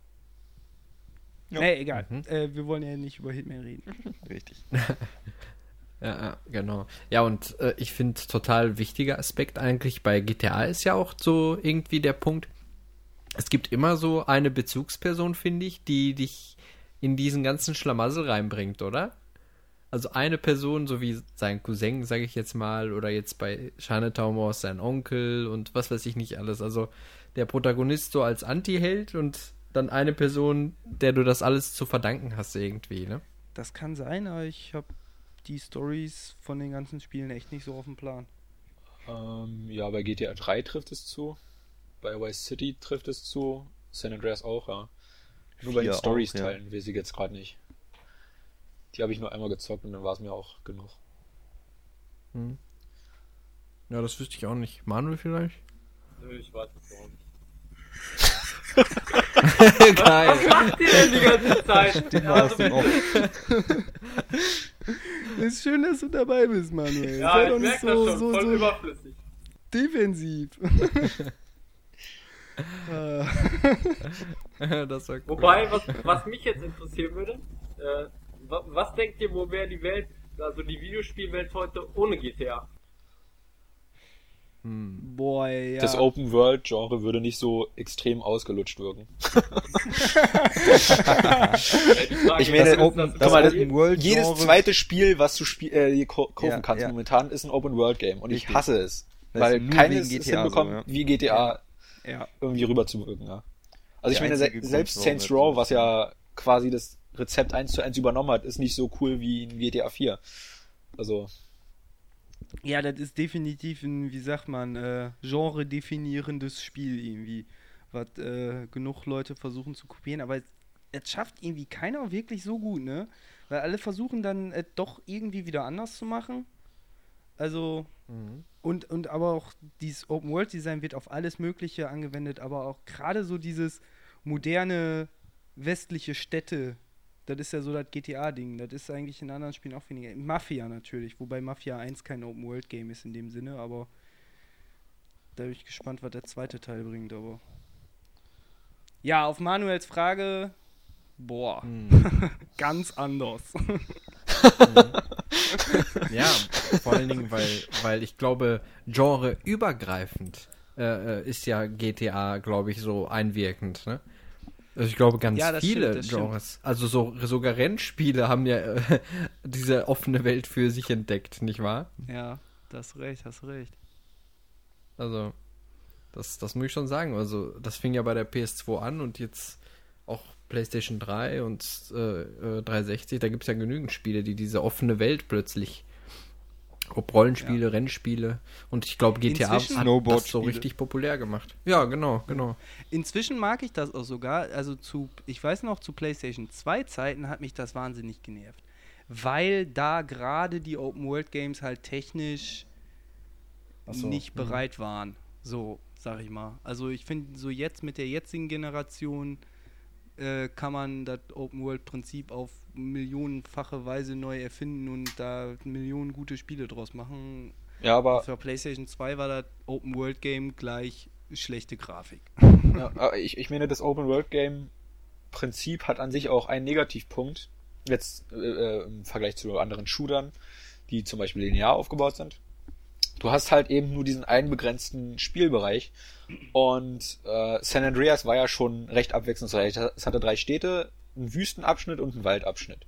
Ja. Nee, egal. Mhm. Äh, wir wollen ja nicht über Hitman reden. Richtig. Ja, ja, genau. Ja, und äh, ich finde, total wichtiger Aspekt eigentlich bei G T A ist ja auch so irgendwie der Punkt, es gibt immer so eine Bezugsperson, finde ich, die dich in diesen ganzen Schlamassel reinbringt, oder? Also eine Person, so wie sein Cousin, sage ich jetzt mal, oder jetzt bei Chinatown Wars sein Onkel und was weiß ich nicht alles. Also der Protagonist so als Anti-Held und dann eine Person, der du das alles zu verdanken hast irgendwie, ne? Das kann sein, aber ich habe die Stories von den ganzen Spielen echt nicht so auf dem Plan. Ähm, ja, bei G T A drei trifft es zu. bei Vice City trifft es zu, San Andreas auch, ja. Nur bei den Vier Stories-Teilen auch, weiß ich jetzt gerade nicht. Die habe ich nur einmal gezockt und dann war es mir auch genug. Hm. Ja, das wüsste ich auch nicht. Manuel vielleicht? Nö, ich weiß es auch nicht. Geil. Was macht ihr denn die ganze Zeit? Den war's dann auch. Ist schön, dass du dabei bist, Manuel. Ja, Sei ich doch nicht merke das so, schon, so, voll so überflüssig. defensiv. Ah. Das war cool. Wobei, was, was mich jetzt interessieren würde, äh, wa- was denkt ihr, wo wäre die Welt, also die Videospielwelt heute ohne G T A? Boah, ja. Das Open-World-Genre würde nicht so extrem ausgelutscht wirken. Ich meine, ist, Open- das das Guck mal, das, Open World jedes Genre- zweite Spiel, was du spiel, äh, ko- kaufen Ja, kannst ja. momentan, ist ein Open-World-Game. Und Richtig. ich hasse es. Das weil ist nur keines wegen es G T A hinbekommt, so, ja. wie G T A Ja. irgendwie rüberzuwirken. Ja. Also ich Der meine, se einzige Grund, selbst warum Saints jetzt Row, so was ist, ja quasi das Rezept eins zu eins übernommen hat, ist nicht so cool wie in G T A vier. Also, Ja, das ist definitiv ein, wie sagt man, äh, genre-definierendes Spiel irgendwie. Was äh, genug Leute versuchen zu kopieren, aber es, es schafft irgendwie keiner wirklich so gut, ne? Weil alle versuchen dann äh, doch irgendwie wieder anders zu machen. Also, und, und aber auch dieses Open-World-Design wird auf alles Mögliche angewendet, aber auch gerade so dieses moderne westliche Städte, das ist ja so das G T A-Ding, das ist eigentlich in anderen Spielen auch weniger. Mafia natürlich, wobei Mafia eins kein Open-World-Game ist in dem Sinne, aber da bin ich gespannt, was der zweite Teil bringt, aber ja, auf Manuels Frage, boah, ganz anders. Ja, vor allen Dingen, weil, weil ich glaube, genreübergreifend äh, äh, ist ja G T A, glaube ich, so einwirkend, ne? Also ich glaube, ganz Ja, das viele stimmt, das stimmt. Genres, also so sogar Rennspiele haben ja äh, diese offene Welt für sich entdeckt, nicht wahr? Ja, das recht, hast recht. Also, das, das muss ich schon sagen. Also, das fing ja bei der P S zwei an und jetzt auch PlayStation drei und äh, äh, dreihundertsechzig. Da gibt es ja genügend Spiele, die diese offene Welt plötzlich, ob Rollenspiele, Ja. Rennspiele, und ich glaube, G T A Inzwischen hat das so Snowboard-Spiele. richtig populär gemacht. Ja, genau, genau. Inzwischen mag ich das auch sogar, also zu, ich weiß noch, zu PlayStation zwei Zeiten hat mich das wahnsinnig genervt. Weil da gerade die Open-World-Games halt technisch Ach so, nicht mhm. bereit waren. So, sag ich mal. Also ich finde, so jetzt mit der jetzigen Generation äh, kann man das Open-World-Prinzip auf millionenfache Weise neu erfinden und da Millionen gute Spiele draus machen. ja, aber Für PlayStation zwei war das Open-World-Game gleich schlechte Grafik. ja, aber ich, ich meine, das Open-World-Game-Prinzip hat an sich auch einen Negativpunkt, jetzt äh, äh, im Vergleich zu anderen Shootern, die zum Beispiel linear aufgebaut sind. Du hast halt eben nur diesen einen begrenzten Spielbereich und äh, San Andreas war ja schon recht abwechslungsreich. Es hatte drei Städte, einen Wüstenabschnitt und einen Waldabschnitt.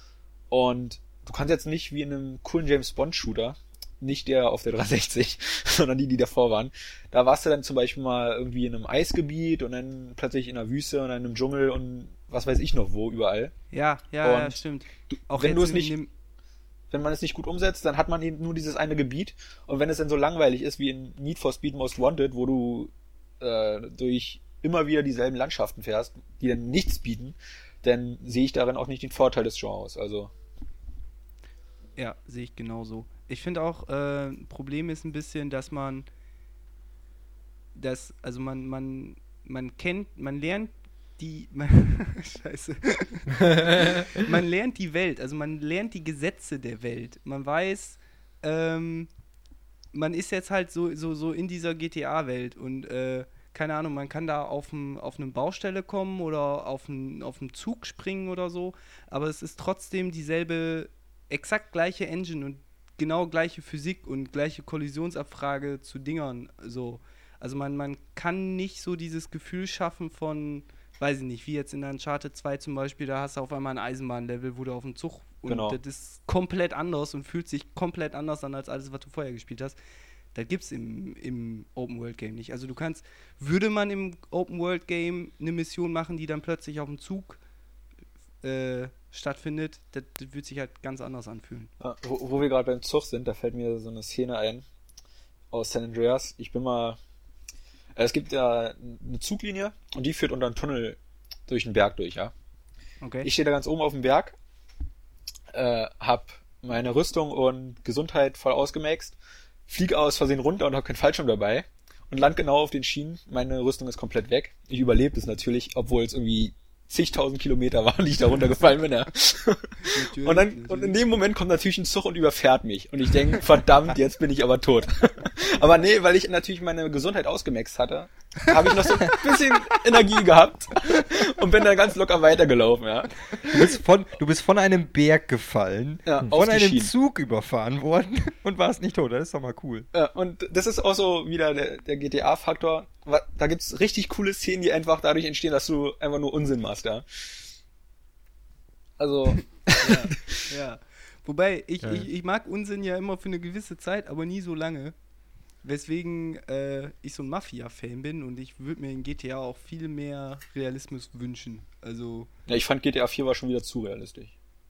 Und du kannst jetzt nicht wie in einem coolen James Bond Shooter, nicht der auf der dreihundertsechzig, sondern die, die davor waren, da warst du dann zum Beispiel mal irgendwie in einem Eisgebiet und dann plötzlich in einer Wüste und dann in einem Dschungel und was weiß ich noch wo, überall. Ja, ja, ja, Und stimmt. du- Auch wenn jetzt du es in nicht- dem- Wenn man es nicht gut umsetzt, dann hat man eben nur dieses eine Gebiet. Und wenn es dann so langweilig ist wie in Need for Speed Most Wanted, wo du äh, durch immer wieder dieselben Landschaften fährst, die dann nichts bieten, dann sehe ich darin auch nicht den Vorteil des Genres. Also, Ja, sehe ich genauso. Ich finde auch, äh, ein Problem ist ein bisschen, dass man das, also man, man, man kennt, man lernt die, man, Scheiße, man lernt die Welt, also man lernt die Gesetze der Welt. Man weiß, ähm, man ist jetzt halt so, so, so in dieser G T A-Welt und äh, keine Ahnung, man kann da auf, ein, auf eine Baustelle kommen oder auf einen auf einen Zug springen oder so, aber es ist trotzdem dieselbe, exakt gleiche Engine und genau gleiche Physik und gleiche Kollisionsabfrage zu Dingern. So. Also man, man kann nicht so dieses Gefühl schaffen von, weiß ich nicht, wie jetzt in Uncharted zwei zum Beispiel, da hast du auf einmal ein Eisenbahnlevel, wo du auf dem Zug und Genau. das ist komplett anders und fühlt sich komplett anders an als alles, was du vorher gespielt hast. Das gibt's im, im Open-World-Game nicht. Also du kannst, würde man im Open-World-Game eine Mission machen, die dann plötzlich auf dem Zug äh, stattfindet, das, das wird sich halt ganz anders anfühlen. äh, wo, wo wir gerade beim Zug sind, da fällt mir so eine Szene ein aus San Andreas. Ich bin mal, Es gibt ja eine Zuglinie und die führt unter einen Tunnel durch den Berg durch, ja. Okay. Ich stehe da ganz oben auf dem Berg, äh, hab meine Rüstung und Gesundheit voll ausgemaxt, fliege aus Versehen runter und hab keinen Fallschirm dabei und land genau auf den Schienen. Meine Rüstung ist komplett weg. Ich überlebe es natürlich, obwohl es irgendwie zigtausend Kilometer waren, die ich da runtergefallen bin. Ja. Und dann und in dem Moment kommt natürlich ein Zug und überfährt mich. Und ich denke, verdammt, jetzt bin ich aber tot. Aber nee, weil ich natürlich meine Gesundheit ausgemaxt hatte, habe ich noch so ein bisschen Energie gehabt und bin dann ganz locker weitergelaufen. Ja. Du bist von, du bist von einem Berg gefallen, Ja, auf von die einem Schienen. Zug überfahren worden und warst nicht tot. Das ist doch mal cool. Ja, und das ist auch so wieder der, der G T A-Faktor. Wa- Da gibt's richtig coole Szenen, die einfach dadurch entstehen, dass du einfach nur Unsinn machst, ja. Also, Ja. Wobei, ich, Ja. ich, ich mag Unsinn ja immer für eine gewisse Zeit, aber nie so lange. Weswegen äh, ich so ein Mafia-Fan bin und ich würde mir in G T A auch viel mehr Realismus wünschen. Also, ja, ich fand G T A vier war schon wieder zu realistisch.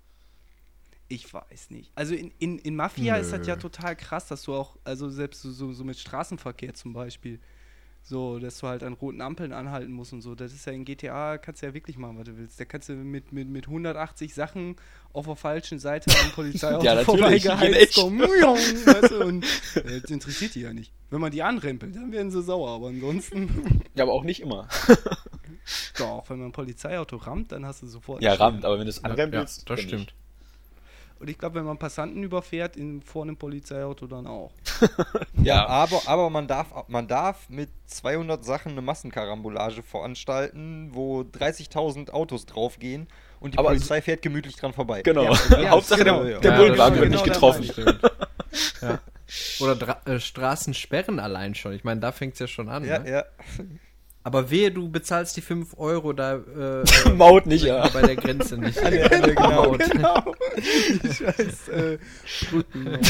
ich weiß nicht. Also in, in, in Mafia Nö. ist das ja total krass, dass du auch, also selbst so, so, so mit Straßenverkehr zum Beispiel, so, dass du halt an roten Ampeln anhalten musst und so. Das ist ja in G T A, kannst du ja wirklich machen, was du willst. Da kannst du mit, mit, mit hundertachtzig Sachen auf der falschen Seite am Polizeiauto Ja, natürlich, vorbeigeheizt in echt. kommen. Weißt du, und äh, das interessiert die ja nicht. Wenn man die anrempelt, dann werden sie sauer, aber ansonsten, Ja, aber auch nicht immer. doch, wenn man ein Polizeiauto rammt, dann hast du sofort. Ja, einen Stern. rammt, aber wenn du es anrempelst, ja, das dann stimmt. Und ich glaube, wenn man Passanten überfährt, in, vor einem Polizeiauto dann auch. nicht. Ja, Aber, aber man darf, man darf mit zweihundert Sachen eine Massenkarambolage veranstalten, wo dreißigtausend Autos draufgehen und die Aber Polizei fährt gemütlich dran vorbei. genau. Ja, Hauptsache genau, der, ja. der Ja, Bullenwagen das wird genau nicht das getroffen. Stimmt. Ja. Oder Dra äh, Straßensperren allein schon. Ich meine, da fängt's ja schon an. Ja, ne? ja. Aber wehe, du bezahlst die fünf Euro da äh, Maut nicht, ja. bei der Grenze nicht. genau, Maut. Genau. Scheiß äh, Brückenmaut.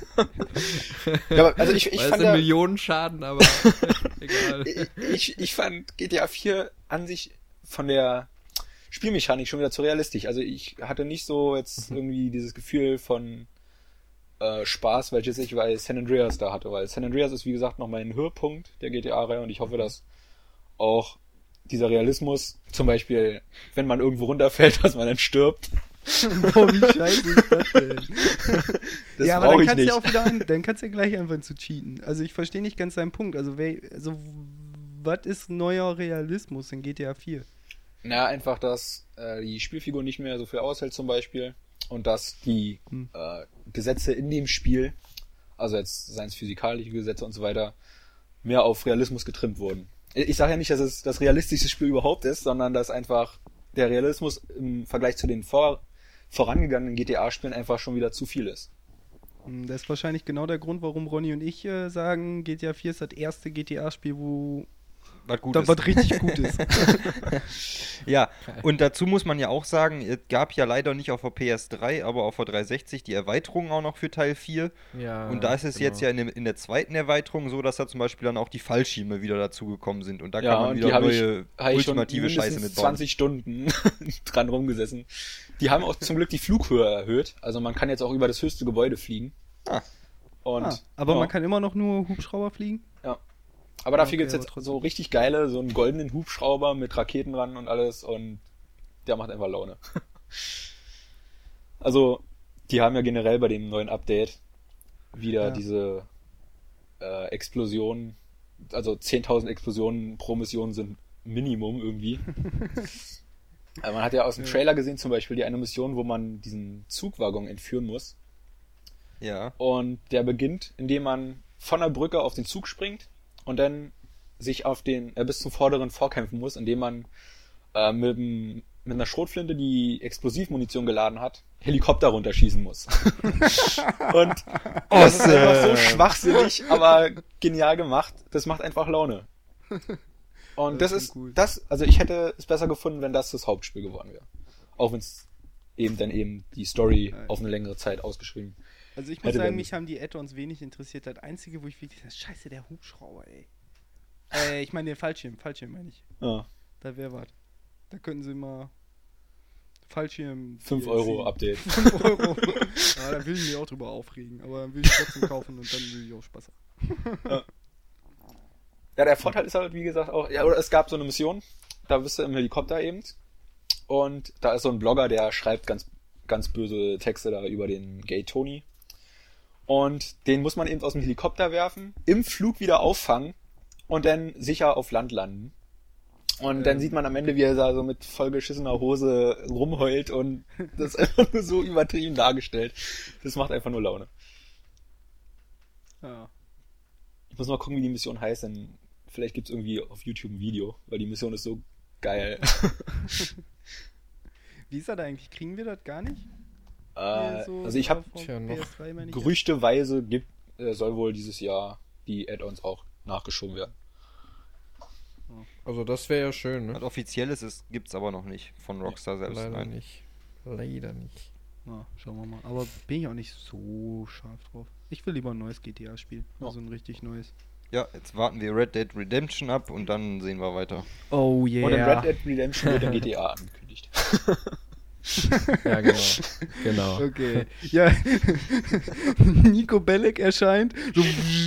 Ja, aber also ich, ich Weil es fand sind ja, Millionenschaden, aber egal. ich, ich fand G T A vier an sich von der Spielmechanik schon wieder zu realistisch. Also ich hatte nicht so jetzt irgendwie dieses Gefühl von äh, Spaß, welches ich bei San Andreas da hatte, weil San Andreas ist wie gesagt noch mein Höhepunkt der G T A-Reihe und ich hoffe, dass auch dieser Realismus, zum Beispiel, wenn man irgendwo runterfällt, dass man dann stirbt, Boah, wie scheiße ist das denn? das ja, aber brauche dann ich kannst du nicht. ja auch wieder an, dann kannst du ja gleich anfangen zu cheaten. Also ich verstehe nicht ganz deinen Punkt. Also, wer, also was ist neuer Realismus in G T A vier? Na, einfach, dass äh, die Spielfigur nicht mehr so viel aushält zum Beispiel und dass die Hm. äh, Gesetze in dem Spiel, also jetzt seien es physikalische Gesetze und so weiter, mehr auf Realismus getrimmt wurden. Ich sage ja nicht, dass es das realistischste Spiel überhaupt ist, sondern dass einfach der Realismus im Vergleich zu den vor, vorangegangenen G T A-Spielen einfach schon wieder zu viel ist. Hm, Das ist wahrscheinlich genau der Grund, warum Ronny und ich äh, sagen, G T A vier ist das erste G T A-Spiel, wo Was gut da ist. was richtig gut ist. Ja, und dazu muss man ja auch sagen, es gab ja leider nicht auf der P S drei, aber auf der dreihundertsechzig die Erweiterung auch noch für Teil vier. Ja, Und da ist es genau. jetzt ja in, dem, in der zweiten Erweiterung so, dass da zum Beispiel dann auch die Fallschirme wieder dazugekommen sind. Und da Ja, kann man und wieder die habe ich, neue hab ich schon ultimative Scheiße mindestens mitbauen. zwanzig Stunden dran rumgesessen. Die haben auch zum Glück die Flughöhe erhöht. Also man kann jetzt auch über das höchste Gebäude fliegen. Ah. Und, Ah, aber ja. man kann immer noch nur Hubschrauber fliegen? Aber dafür Okay, gibt's aber jetzt trotzdem. so richtig geile, so einen goldenen Hubschrauber mit Raketen ran und alles und der macht einfach Laune. Also, die haben ja generell bei dem neuen Update wieder Ja. diese äh, Explosionen, also zehntausend Explosionen pro Mission sind Minimum irgendwie. Aber man hat ja aus dem Ja. Trailer gesehen zum Beispiel die eine Mission, wo man diesen Zugwaggon entführen muss. Ja. Und der beginnt, indem man von der Brücke auf den Zug springt und dann sich auf den äh, bis zum vorderen vorkämpfen muss, indem man äh, mit, dem- mit einer Schrotflinte, die Explosivmunition geladen hat, Helikopter runterschießen muss. Und das ist einfach so schwachsinnig, aber genial gemacht. Das macht einfach Laune. Und das, Das ist ist, cool. das, also ich hätte es besser gefunden, wenn das das Hauptspiel geworden wäre. Auch wenn es eben dann eben die Story Ja. auf eine längere Zeit ausgeschrieben. Also ich muss Hätte sagen, werden mich haben die Add-ons wenig interessiert. Das Einzige, wo ich wirklich das scheiße, der Hubschrauber, ey. Äh, ich meine den Fallschirm, Fallschirm meine ich. Ja. Da wäre was. Da könnten sie mal Fallschirm fünf D L C. Euro Update. fünf Euro. Ja, da will ich mich auch drüber aufregen. Aber dann will ich trotzdem kaufen und dann will ich auch Spaß haben. Ja, der Vorteil ist halt, wie gesagt, auch, ja, oder es gab so eine Mission, da bist du im Helikopter eben und da ist so ein Blogger, der schreibt ganz, ganz böse Texte da über den Gay Tony und den muss man eben aus dem Helikopter werfen, im Flug wieder auffangen und dann sicher auf Land landen. Und ähm. dann sieht man am Ende, wie er da so mit vollgeschissener Hose rumheult und das ist einfach nur so übertrieben dargestellt. Das macht einfach nur Laune. Ja. Ich muss mal gucken, wie die Mission heißt, denn vielleicht gibt's irgendwie auf YouTube ein Video, weil die Mission ist so geil. Wie ist das eigentlich? Kriegen wir das gar nicht? Äh, so also ich habe gerüchteweise gibt, äh, soll wohl dieses Jahr die Add-ons auch nachgeschoben werden. Also das wäre ja schön, ne? Was Offizielles ist, gibt's aber noch nicht von Rockstar selbst. Leider Nein. nicht. Leider nicht. Na, schauen wir mal. Aber bin ich auch nicht so scharf drauf. Ich will lieber ein neues G T A spielen. Ja. Also ein richtig neues. Ja, jetzt warten wir Red Dead Redemption ab und dann sehen wir weiter. Oh yeah. Und in Red Dead Redemption wird ein G T A angekündigt. Ja, genau. Genau. Okay. Ja. Nico Bellic erscheint. So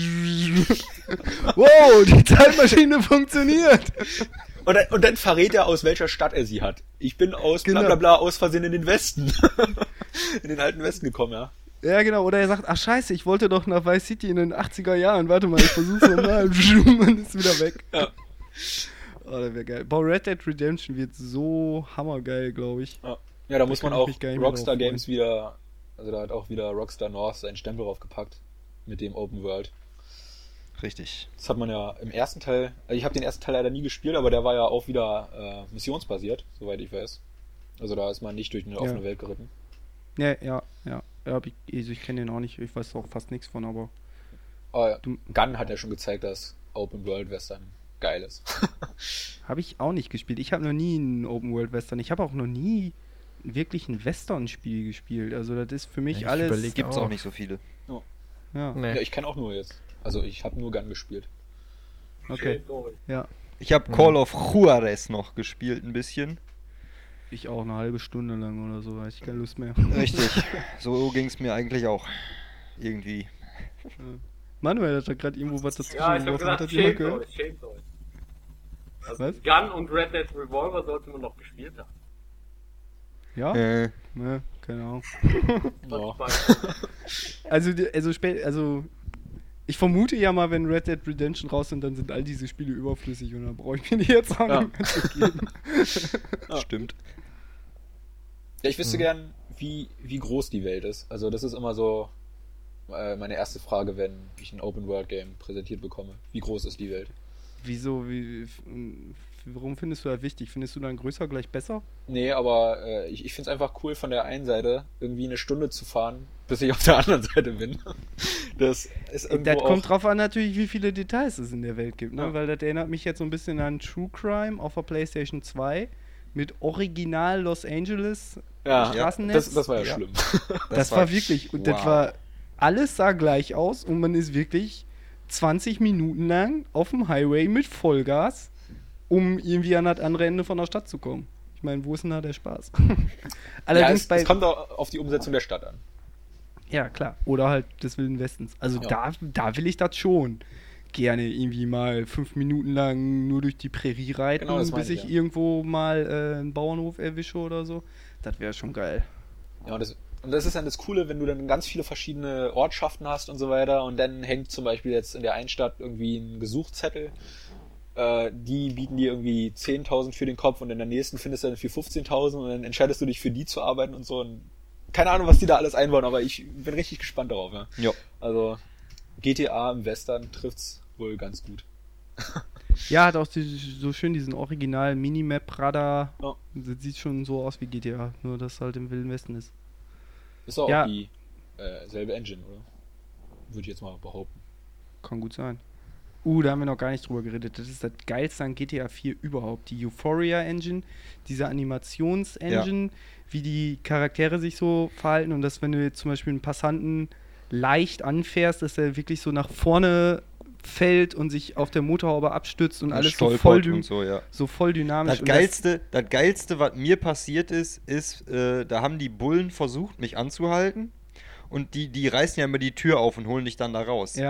wow, die Zeitmaschine funktioniert. Und dann, und dann verrät er, aus welcher Stadt er sie hat. Ich bin aus Genau. bla bla bla aus Versehen in den Westen. In den alten Westen gekommen, ja. Ja, genau. Oder er sagt, ach scheiße, ich wollte doch nach Vice City in den achtziger Jahren. Warte mal, ich versuch's nochmal. Und ist wieder weg. Ja. Oh, das wäre geil. Boah, Red Dead Redemption wird so hammergeil, glaube ich. Ja. Ja, da muss Da man kann ich auch mich gar nicht mehr Rockstar drauf Games wieder, also da hat auch wieder Rockstar North seinen Stempel draufgepackt mit dem Open World. Richtig. Das hat man ja im ersten Teil, also ich habe den ersten Teil leider nie gespielt, aber der war ja auch wieder äh, missionsbasiert, soweit ich weiß. Also da ist man nicht durch eine offene Ja. Welt geritten. Ja, ja, ja. ja hab ich also ich kenne den auch nicht, ich weiß auch fast nichts von, aber. Aber Du- Gunn hat ja schon gezeigt, dass Open World Western geil ist. Habe ich auch nicht gespielt. Ich habe noch nie einen Open World Western. Ich habe auch noch nie wirklich ein Western-Spiel gespielt. Also das ist für mich Ja, ich alles. überleg- Gibt's auch. auch nicht so viele. Ja, Nee. Ja, ich kenne auch nur jetzt. Also ich habe nur Gun gespielt. okay. Schämt euch. Ja, Ich habe Call of Juarez noch gespielt ein bisschen. ich auch eine halbe Stunde lang oder so. Hatte ich keine Lust mehr. Richtig. So ging's mir eigentlich auch. Irgendwie. Manuel hat da gerade irgendwo was dazu Ja, ich hab geworfen. Hat gesagt, das jemand schämt gehört? euch, schämt euch. Also Was? Gun und Red Dead Revolver sollte man noch gespielt haben. Ja? Äh, Ne, keine Ahnung. Ja. Also, die- also, spä- also, ich vermute ja mal, wenn Red Dead Redemption raus sind, dann sind all diese Spiele überflüssig und dann brauche ich mir die jetzt auch Ja. nicht mehr zu geben. stimmt. Ja, ich wüsste gern, wie, wie groß die Welt ist. Also das ist immer so äh, meine erste Frage, wenn ich ein Open World Game präsentiert bekomme. Wie groß ist die Welt? Wieso, wie, f- warum findest du das wichtig? Findest du dann größer gleich besser? Nee, aber äh, ich, ich finde es einfach cool, von der einen Seite irgendwie eine Stunde zu fahren, bis ich auf der anderen Seite bin. Das ist irgendwo Das kommt auch... drauf an natürlich, wie viele Details es in der Welt gibt, ne? Ja. Weil das erinnert mich jetzt so ein bisschen an True Crime auf der PlayStation zwei mit Original Los Angeles Ja, Straßennetz. das, das war ja, Ja. schlimm. Das, war, wirklich, und das wow. war, alles sah gleich aus und man ist wirklich zwanzig Minuten lang auf dem Highway mit Vollgas, um irgendwie an das andere Ende von der Stadt zu kommen. Ich meine, wo ist denn da der Spaß? Ja, Allerdings es, bei... es kommt auch auf die Umsetzung der Stadt an. Ja, klar. Oder halt des Wilden Westens. Also Ja. da, da will ich das schon gerne irgendwie mal fünf Minuten lang nur durch die Prärie reiten, Genau, das meine bis ich, ich ja. irgendwo mal äh, einen Bauernhof erwische oder so. Das wäre schon geil. Ja, und das, und das ist dann das Coole, wenn du dann ganz viele verschiedene Ortschaften hast und so weiter und dann hängt zum Beispiel jetzt in der einen Stadt irgendwie ein Gesuchszettel, äh, die bieten dir irgendwie zehntausend für den Kopf und in der nächsten findest du dann für fünfzehntausend und dann entscheidest du dich für die zu arbeiten und so und keine Ahnung, was die da alles einbauen, aber ich bin richtig gespannt darauf, ja. Ja. Also G T A im Western trifft's wohl ganz gut. Ja, hat auch die, so schön diesen originalen Minimap-Radar. Ja. Das sieht schon so aus wie G T A, nur dass es halt im Wilden Westen ist. Ist auch Ja. die äh, selbe Engine, oder? Würde ich jetzt mal behaupten. Kann gut sein. Uh, da haben wir noch gar nicht drüber geredet. Das ist das geilste an G T A vier überhaupt. Die Euphoria-Engine, diese Animations-Engine, wie die Charaktere sich so verhalten und dass, wenn du jetzt zum Beispiel einen Passanten leicht anfährst, dass er wirklich so nach vorne fällt und sich auf der Motorhaube abstützt und alles so Stolpert voll, dü und so, ja. so voll dynamisch. Das Und geilste, das geilste, was mir passiert ist, ist, äh, da haben die Bullen versucht, mich anzuhalten und die, die reißen ja immer die Tür auf und holen dich dann da raus. ja,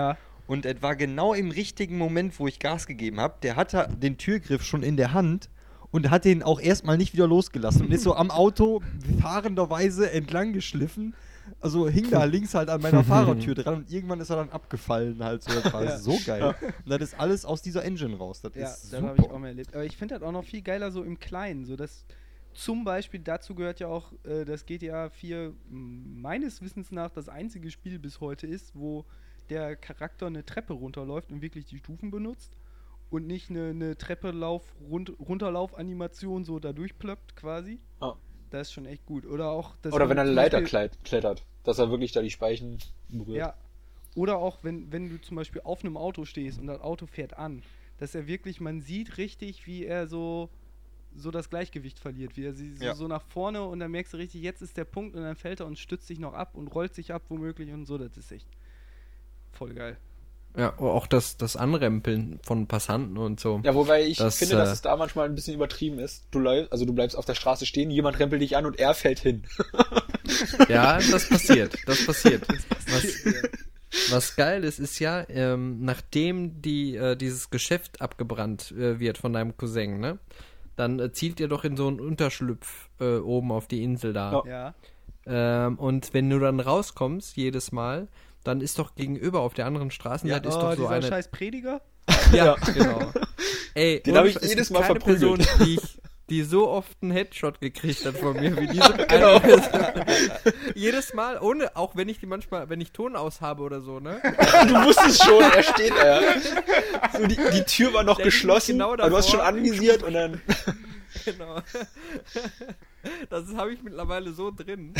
Und es war genau im richtigen Moment, wo ich Gas gegeben habe. Der hatte den Türgriff schon in der Hand und hat den auch erstmal nicht wieder losgelassen und ist so am Auto fahrenderweise entlang geschliffen. Also hing da links halt an meiner Fahrertür dran und irgendwann ist er dann abgefallen halt so. Das war Ja. so geil. Und das ist alles aus dieser Engine raus. Das Ja, ist das super. habe ich auch mal erlebt. Aber ich finde das auch noch viel geiler so im Kleinen. So dass zum Beispiel, dazu gehört ja auch, äh, dass G T A vier m, meines Wissens nach das einzige Spiel bis heute ist, wo der Charakter eine Treppe runterläuft und wirklich die Stufen benutzt und nicht eine, eine Treppe-Lauf, rund, Runterlauf-Animation so da durchplöppt quasi. Ah. Das ist schon echt gut. Oder auch das Oder wenn er eine zum Leiter Beispiel- kleit- klettert, dass er wirklich da die Speichen berührt. Ja. Oder auch, wenn, wenn du zum Beispiel auf einem Auto stehst und das Auto fährt an, dass er wirklich, man sieht richtig, wie er so, so das Gleichgewicht verliert, wie er sie so, Ja. so nach vorne und dann merkst du richtig, jetzt ist der Punkt und dann fällt er und stützt sich noch ab und rollt sich ab womöglich und so, das ist echt voll geil. Ja, auch das, das Anrempeln von Passanten und so. Ja, wobei ich Das, finde, dass äh, es da manchmal ein bisschen übertrieben ist. Du läufst, also du bleibst auf der Straße stehen, jemand rempelt dich an und er fällt hin. Ja, das passiert. Das passiert. Was, was geil ist, ist ja, ähm, nachdem die, äh, dieses Geschäft abgebrannt äh, wird von deinem Cousin, ne? Dann äh, zielt ihr doch in so einen Unterschlupf äh, oben auf die Insel da. Ja. Ja. Ähm, und wenn du dann rauskommst, jedes Mal, dann ist doch gegenüber auf der anderen Straßenseite ist oh, doch so dieser eine. scheiß Prediger? Ja, genau. Ey, Den ohne hab ich Scheiß, es jedes gibt Mal keine verprügelt. Person, die, ich, die so oft einen Headshot gekriegt hat von mir wie diese Genau. eine Person. Jedes Mal, ohne, auch wenn ich die manchmal, wenn ich Ton aus habe oder so, ne? Du wusstest schon, er steht da. Ja. So, die, die Tür war noch Der liegt geschlossen, genau aber du hast schon davor. anvisiert und dann... Genau. Das habe ich mittlerweile so drin.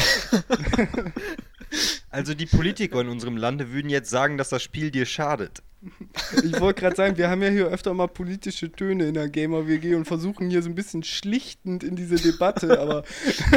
Also die Politiker in unserem Lande würden jetzt sagen, dass das Spiel dir schadet. Ich wollte gerade sagen, wir haben ja hier öfter mal politische Töne in der Gamer-W G und versuchen hier so ein bisschen schlichtend in diese Debatte, aber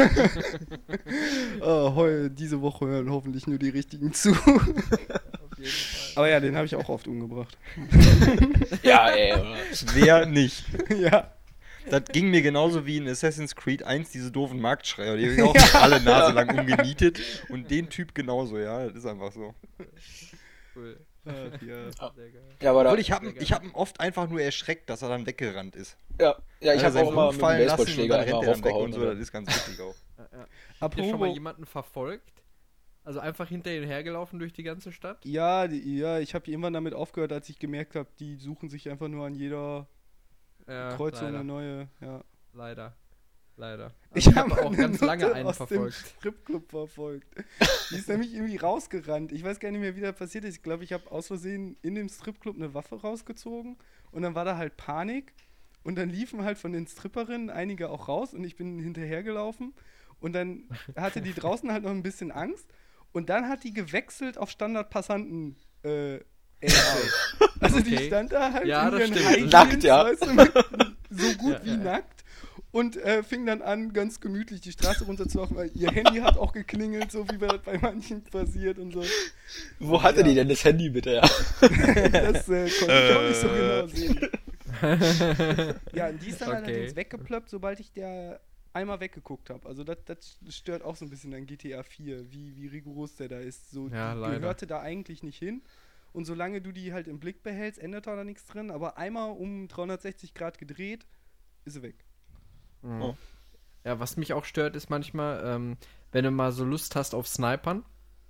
oh, heu, diese Woche hören hoffentlich nur die Richtigen zu. Aber ja, den habe ich auch oft umgebracht. Ja, ey. Wer nicht? Ja. Das ging mir genauso wie in Assassin's Creed eins, diese doofen Marktschreier. Die haben auch alle Nase lang umgenietet. Und den Typ genauso, ja. Das ist einfach so. Cool. Ach, ja. Sehr geil. Ja, aber da, Obwohl, ich habe ich hab ihn oft einfach nur erschreckt, dass er dann weggerannt ist. ja, ja, ich Hat er habe seinen auch mal Hut mit dem fallen lassen und Baseballschläger dann einmal rennt er dann weg raufgehauen. und so. oder? Das ist ganz witzig auch. Habt ihr schon mal Apropos, jemanden verfolgt? Also einfach hinter ihnen hergelaufen durch die ganze Stadt? ja, die, ja, ich habe irgendwann damit aufgehört, als ich gemerkt habe, die suchen sich einfach nur an jeder Ja, Kreuzung leider. eine neue, ja. Leider. Leider. Ich Also habe hab auch ganz lange einen aus dem verfolgt. Stripclub verfolgt. Die ist nämlich irgendwie rausgerannt. Ich weiß gar nicht mehr, wie das passiert ist. Ich glaube, ich habe aus Versehen in dem Stripclub eine Waffe rausgezogen und dann war da halt Panik und dann liefen halt von den Stripperinnen einige auch raus und ich bin hinterhergelaufen und dann hatte die draußen halt noch ein bisschen Angst und dann hat die gewechselt auf Standardpassanten äh, Ärzte. Also die Okay. stand da halt Ja, in das ihren stimmt. High Heels, Nackt, ja. weißt du, mit, so gut Ja, wie ja, ja. nackt und äh, fing dann an, ganz gemütlich die Straße runterzulaufen, weil ihr Handy hat auch geklingelt, so wie das bei manchen passiert und so. Wo hatte die denn das Handy bitte? Ja. Das äh, konnte ich auch nicht so genau sehen. Ja, und die ist dann Okay. allerdings weggeploppt, sobald ich der einmal weggeguckt habe. Also das, das stört auch so ein bisschen an G T A vier, wie, wie rigoros der da ist. So, Ja, die leider. gehörte da eigentlich nicht hin. Und solange du die halt im Blick behältst, ändert da nichts drin. Aber einmal um dreihundertsechzig Grad gedreht, ist sie weg. Oh. Ja, was mich auch stört, ist manchmal, ähm, wenn du mal so Lust hast auf Snipern.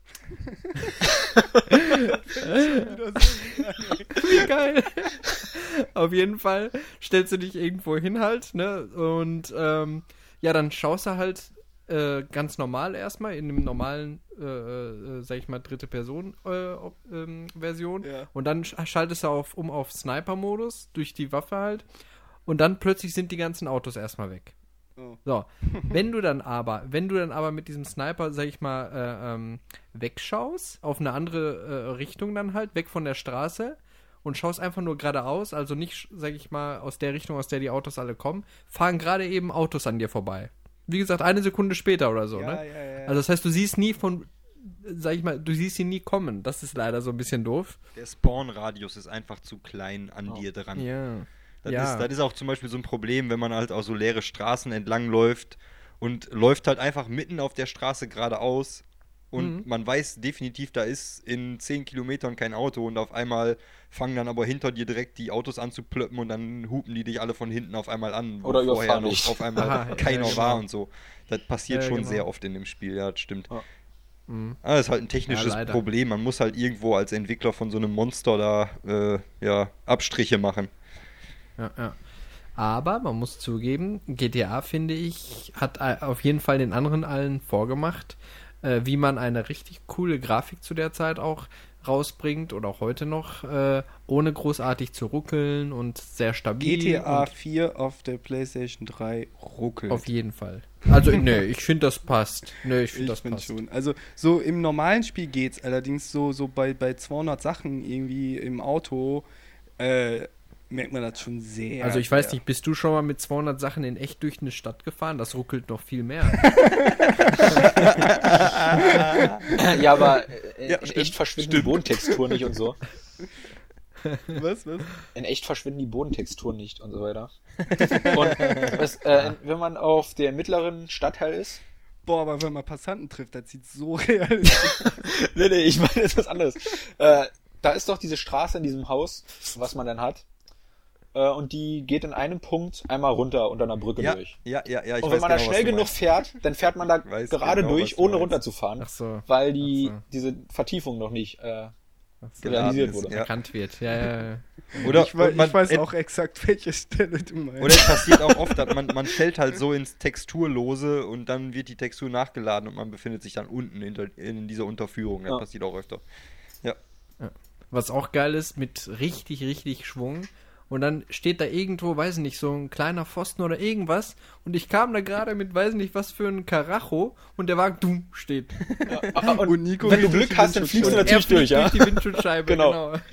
Wieder so Wie geil. Auf jeden Fall stellst du dich irgendwo hin halt, ne? Und ähm, ja, dann schaust du halt äh, ganz normal erstmal in einem normalen, äh, äh, sag ich mal, dritte Person äh, Op- ähm, Version. Ja. Und dann sch- schaltest du auf, um auf Sniper-Modus durch die Waffe halt. Und dann plötzlich sind die ganzen Autos erstmal weg. Oh. So, wenn du dann aber, wenn du dann aber mit diesem Sniper, sag ich mal, äh, ähm, wegschaust, auf eine andere äh, Richtung dann halt, weg von der Straße und schaust einfach nur geradeaus, also nicht, sag ich mal, aus der Richtung, aus der die Autos alle kommen, fahren gerade eben Autos an dir vorbei. Wie gesagt, eine Sekunde später oder so, Ja, ne? ja, ja, ja. Also das heißt, du siehst nie von, sag ich mal, du siehst sie nie kommen. Das ist leider so ein bisschen doof. Der Spawn-Radius ist einfach zu klein an dir dran. Ja. Das, Ja. ist, das ist auch zum Beispiel so ein Problem, wenn man halt auch so leere Straßen entlang läuft und läuft halt einfach mitten auf der Straße geradeaus und Mhm. man weiß definitiv, da ist in zehn Kilometern kein Auto und auf einmal fangen dann aber hinter dir direkt die Autos an zu plöppen und dann hupen die dich alle von hinten auf einmal an, wo Oder vorher überfahren noch dich. auf einmal Aha, ja, keiner genau. war und so. Das passiert Ja, schon genau. sehr oft in dem Spiel, ja, das stimmt. Ja. Mhm. Ah, das ist halt ein technisches Ja, leider. Problem. Man muss halt irgendwo als Entwickler von so einem Monster da äh, ja, Abstriche machen. Ja, ja. Aber man muss zugeben, G T A, finde ich, hat äh, auf jeden Fall den anderen allen vorgemacht, äh, wie man eine richtig coole Grafik zu der Zeit auch rausbringt oder auch heute noch, äh, ohne großartig zu ruckeln und sehr stabil. G T A und vier auf der PlayStation drei ruckelt. auf jeden Fall. Also, nee, ich finde, das passt. Nee, ich finde, Ich das finde passt. schon. Also so im normalen Spiel geht's, allerdings so, so bei, bei zweihundert Sachen irgendwie im Auto äh, merkt man das schon sehr. Also ich weiß sehr. nicht, bist du schon mal mit zweihundert Sachen in echt durch eine Stadt gefahren? Das ruckelt noch viel mehr. Ja, aber äh, Ja, in stimmt, echt verschwinden die Bodentexturen nicht und so. Was, was? In echt verschwinden die Bodentexturen nicht und so weiter. Und das, äh, wenn man auf der mittleren Stadtteil ist, Boah, aber wenn man Passanten trifft, das sieht so realistisch aus. nee, nee, ich meine jetzt was anderes. Äh, da ist doch diese Straße in diesem Haus, was man dann hat. Äh, und die geht in einem Punkt einmal runter unter einer Brücke Ja, durch. ja, ja, ja. Ich Und weiß wenn man genau, da schnell was du genug meinst. fährt, dann fährt man da weiß gerade genau, was durch, du ohne meinst. runterzufahren. Ach so. Weil die, Ach so. diese Vertiefung noch nicht äh, Ach so. realisiert ist, wurde. ja. Erkannt wird. Ja, ja, ja. Oder, ich weiß, und man- ich weiß et- auch exakt, welche Stelle du meinst. Oder es passiert auch oft, dass man, man fällt halt so ins Texturlose und dann wird die Textur nachgeladen und man befindet sich dann unten in, der, in dieser Unterführung. Das Ja. passiert auch öfter. Was auch geil ist, mit richtig, richtig Schwung. Und dann steht da irgendwo, weiß nicht, so ein kleiner Pfosten oder irgendwas. Und ich kam da gerade mit, weiß nicht, was für ein Karacho. Und der Wagen, dumm, steht. Ah, und Und Nico wenn du geht durch Glück die hast, dann fliegst du Windschutzscheibe. natürlich durch, ja? durch die Windschutzscheibe, Genau. genau.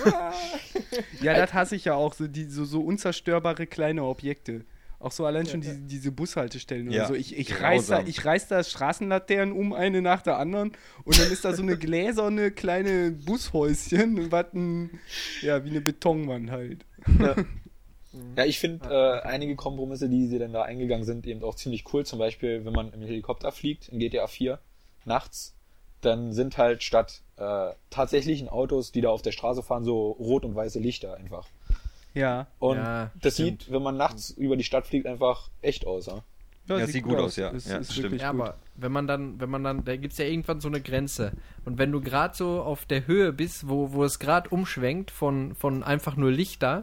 Ja, das hasse ich ja auch, so, die, so, so unzerstörbare kleine Objekte. Auch so allein schon diese, diese Bushaltestellen Ja, oder so. Ich, ich, grausam. reiß da, ich reiß da Straßenlaternen um, eine nach der anderen. Und dann ist da so eine gläserne kleine Bushäuschen, was ein, ja, wie eine Betonwand halt. Ja, ja ich finde äh, einige Kompromisse, die sie dann da eingegangen sind, eben auch ziemlich cool. Zum Beispiel, wenn man im Helikopter fliegt, in G T A vier, nachts, dann sind halt statt äh, tatsächlichen Autos, die da auf der Straße fahren, so rot und weiße Lichter einfach. Ja. Und Ja, das stimmt. sieht, wenn man nachts über die Stadt fliegt, einfach echt aus. Ja? Ja, sieht gut aus, ja. Ist, Ja, ist stimmt. wirklich Ja, gut. aber wenn man dann, wenn man dann, da gibt's ja irgendwann so eine Grenze. Und wenn du gerade so auf der Höhe bist, wo, wo es gerade umschwenkt von, von einfach nur Lichter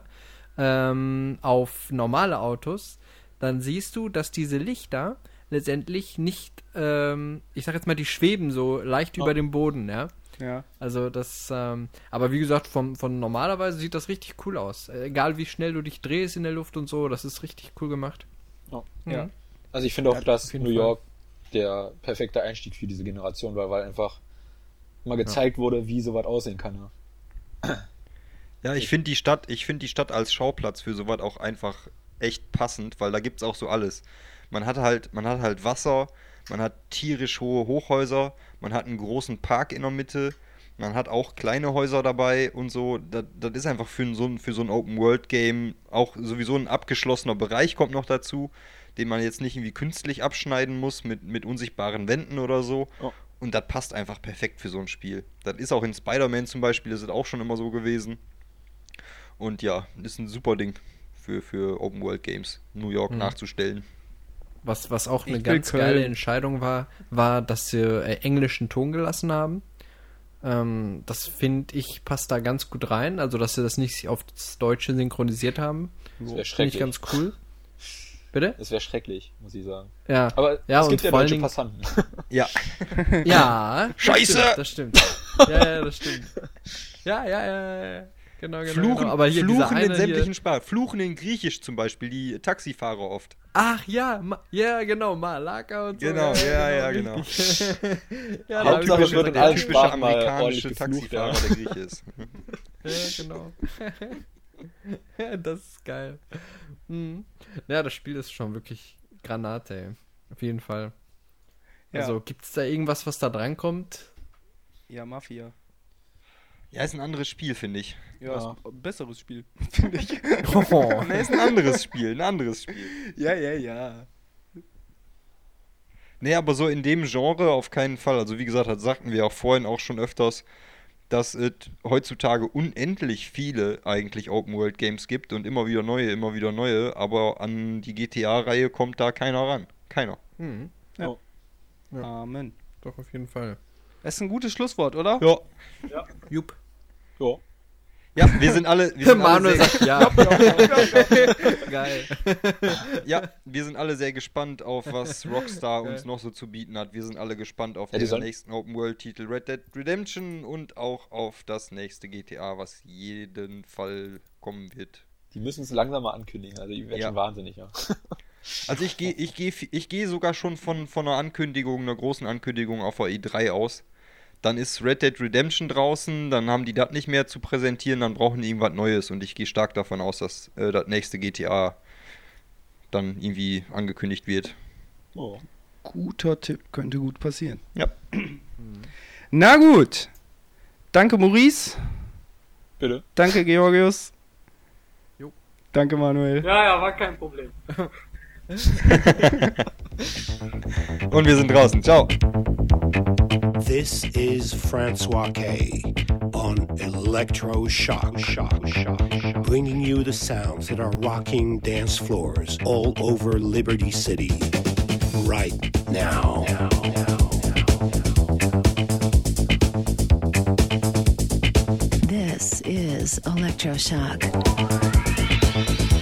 ähm, auf normale Autos, dann siehst du, dass diese Lichter letztendlich nicht, ähm, ich sag jetzt mal, die schweben so leicht Oh. über dem Boden, ja. Ja. Also das, ähm, aber wie gesagt, vom, von normalerweise sieht das richtig cool aus. Äh, Egal wie schnell du dich drehst in der Luft und so, das ist richtig cool gemacht. Ja. Ja. Also ich finde auch, Ja, dass auf jeden New Fall. York der perfekte Einstieg für diese Generation war, weil einfach mal gezeigt wurde, wie sowas aussehen kann. Ja. Ja, ich finde die Stadt, ich finde die Stadt als Schauplatz für sowas auch einfach echt passend, weil da gibt's auch so alles. Man hat halt, man hat halt Wasser, man hat tierisch hohe Hochhäuser, man hat einen großen Park in der Mitte, man hat auch kleine Häuser dabei und so. Das, das ist einfach für so ein, für so ein Open-World-Game auch sowieso ein abgeschlossener Bereich kommt noch dazu, den man jetzt nicht irgendwie künstlich abschneiden muss mit, mit unsichtbaren Wänden oder so. Oh. Und das passt einfach perfekt für so ein Spiel. Das ist auch in Spider-Man zum Beispiel, das ist auch schon immer so gewesen. Und ja, ist ein super Ding für, für Open-World-Games, New York Mhm. nachzustellen. Was, was auch eine Ich will ganz Köln. geile Entscheidung war, war, dass sie äh, englischen Ton gelassen haben. Ähm, das finde ich passt da ganz gut rein. Also, dass sie das nicht aufs Deutsche synchronisiert haben. Das wäre Finde ich schrecklich. ganz cool. Bitte? Das wäre schrecklich, muss ich sagen. Ja. Aber Ja, es und gibt ja vor allen deutsche Dingen- Passanten. Ja, Ja. das Scheiße! stimmt, Das stimmt. Ja, ja, das stimmt. Ja, ja, ja, ja. Genau, genau. fluchen, genau. Aber hier dieser fluchen in eine sämtlichen hier, Sprachen. Fluchen in Griechisch zum Beispiel, die Taxifahrer oft. Ach ja, ma, ja, genau, Malaka und so. Genau, ja, ja, genau. richtig. ja, da hab ich Hauptsache, mir es schon wird in der allen typische Sprachen mal amerikanische ordentlich geflucht, ja. Taxifahrer, der Grieche ist. Ja, genau. Ja, das ist geil. Mhm. Ja, das Spiel ist schon wirklich Granate, ey. Auf jeden Fall. Ja. Also, gibt's da irgendwas, was da drankommt? Ja, Mafia. Ja, ist ein anderes Spiel, finde ich. Ja, Ja. ist ein besseres Spiel, finde ich. Oh. Ne, ist ein anderes Spiel, ein anderes Spiel. Ja, ja, ja. Nee, aber so in dem Genre auf keinen Fall. Also wie gesagt, das sagten wir auch vorhin auch schon öfters, dass es heutzutage unendlich viele eigentlich Open-World-Games gibt und immer wieder neue, immer wieder neue, aber an die G T A-Reihe kommt da keiner ran. Keiner. Mhm. Ja. Oh. Ja. Amen. Doch, auf jeden Fall. Das ist ein gutes Schlusswort, oder? Ja. Ja. Jupp. Ja. Ja, wir sind alle, wir sind alle Manuel sehr, sagt ja. Geil. ja, wir sind alle sehr gespannt auf, was Rockstar uns noch so zu bieten hat. Wir sind alle gespannt auf Ja, die den sollen- nächsten Open-World-Titel Red Dead Redemption und auch auf das nächste G T A, was jeden Fall kommen wird. Die müssen es langsam mal ankündigen, also ich werde Ja. schon wahnsinnig, ja. Also ich gehe ich geh, ich geh sogar schon von, von einer Ankündigung, einer großen Ankündigung auf der E drei aus. Dann ist Red Dead Redemption draußen, dann haben die das nicht mehr zu präsentieren, dann brauchen die irgendwas Neues und ich gehe stark davon aus, dass äh, das nächste G T A dann irgendwie angekündigt wird. Oh. Guter Tipp, könnte gut passieren. Ja. Na gut. Danke, Maurice. Bitte. Danke, Georgius. Jo. Danke, Manuel. Ja, ja, war kein Problem. Und wir sind draußen. Ciao. This is Francois K on Electro Shock, Shock, Shock, Shock, bringing you the sounds that are rocking dance floors all over Liberty City right now. This is Electroshock.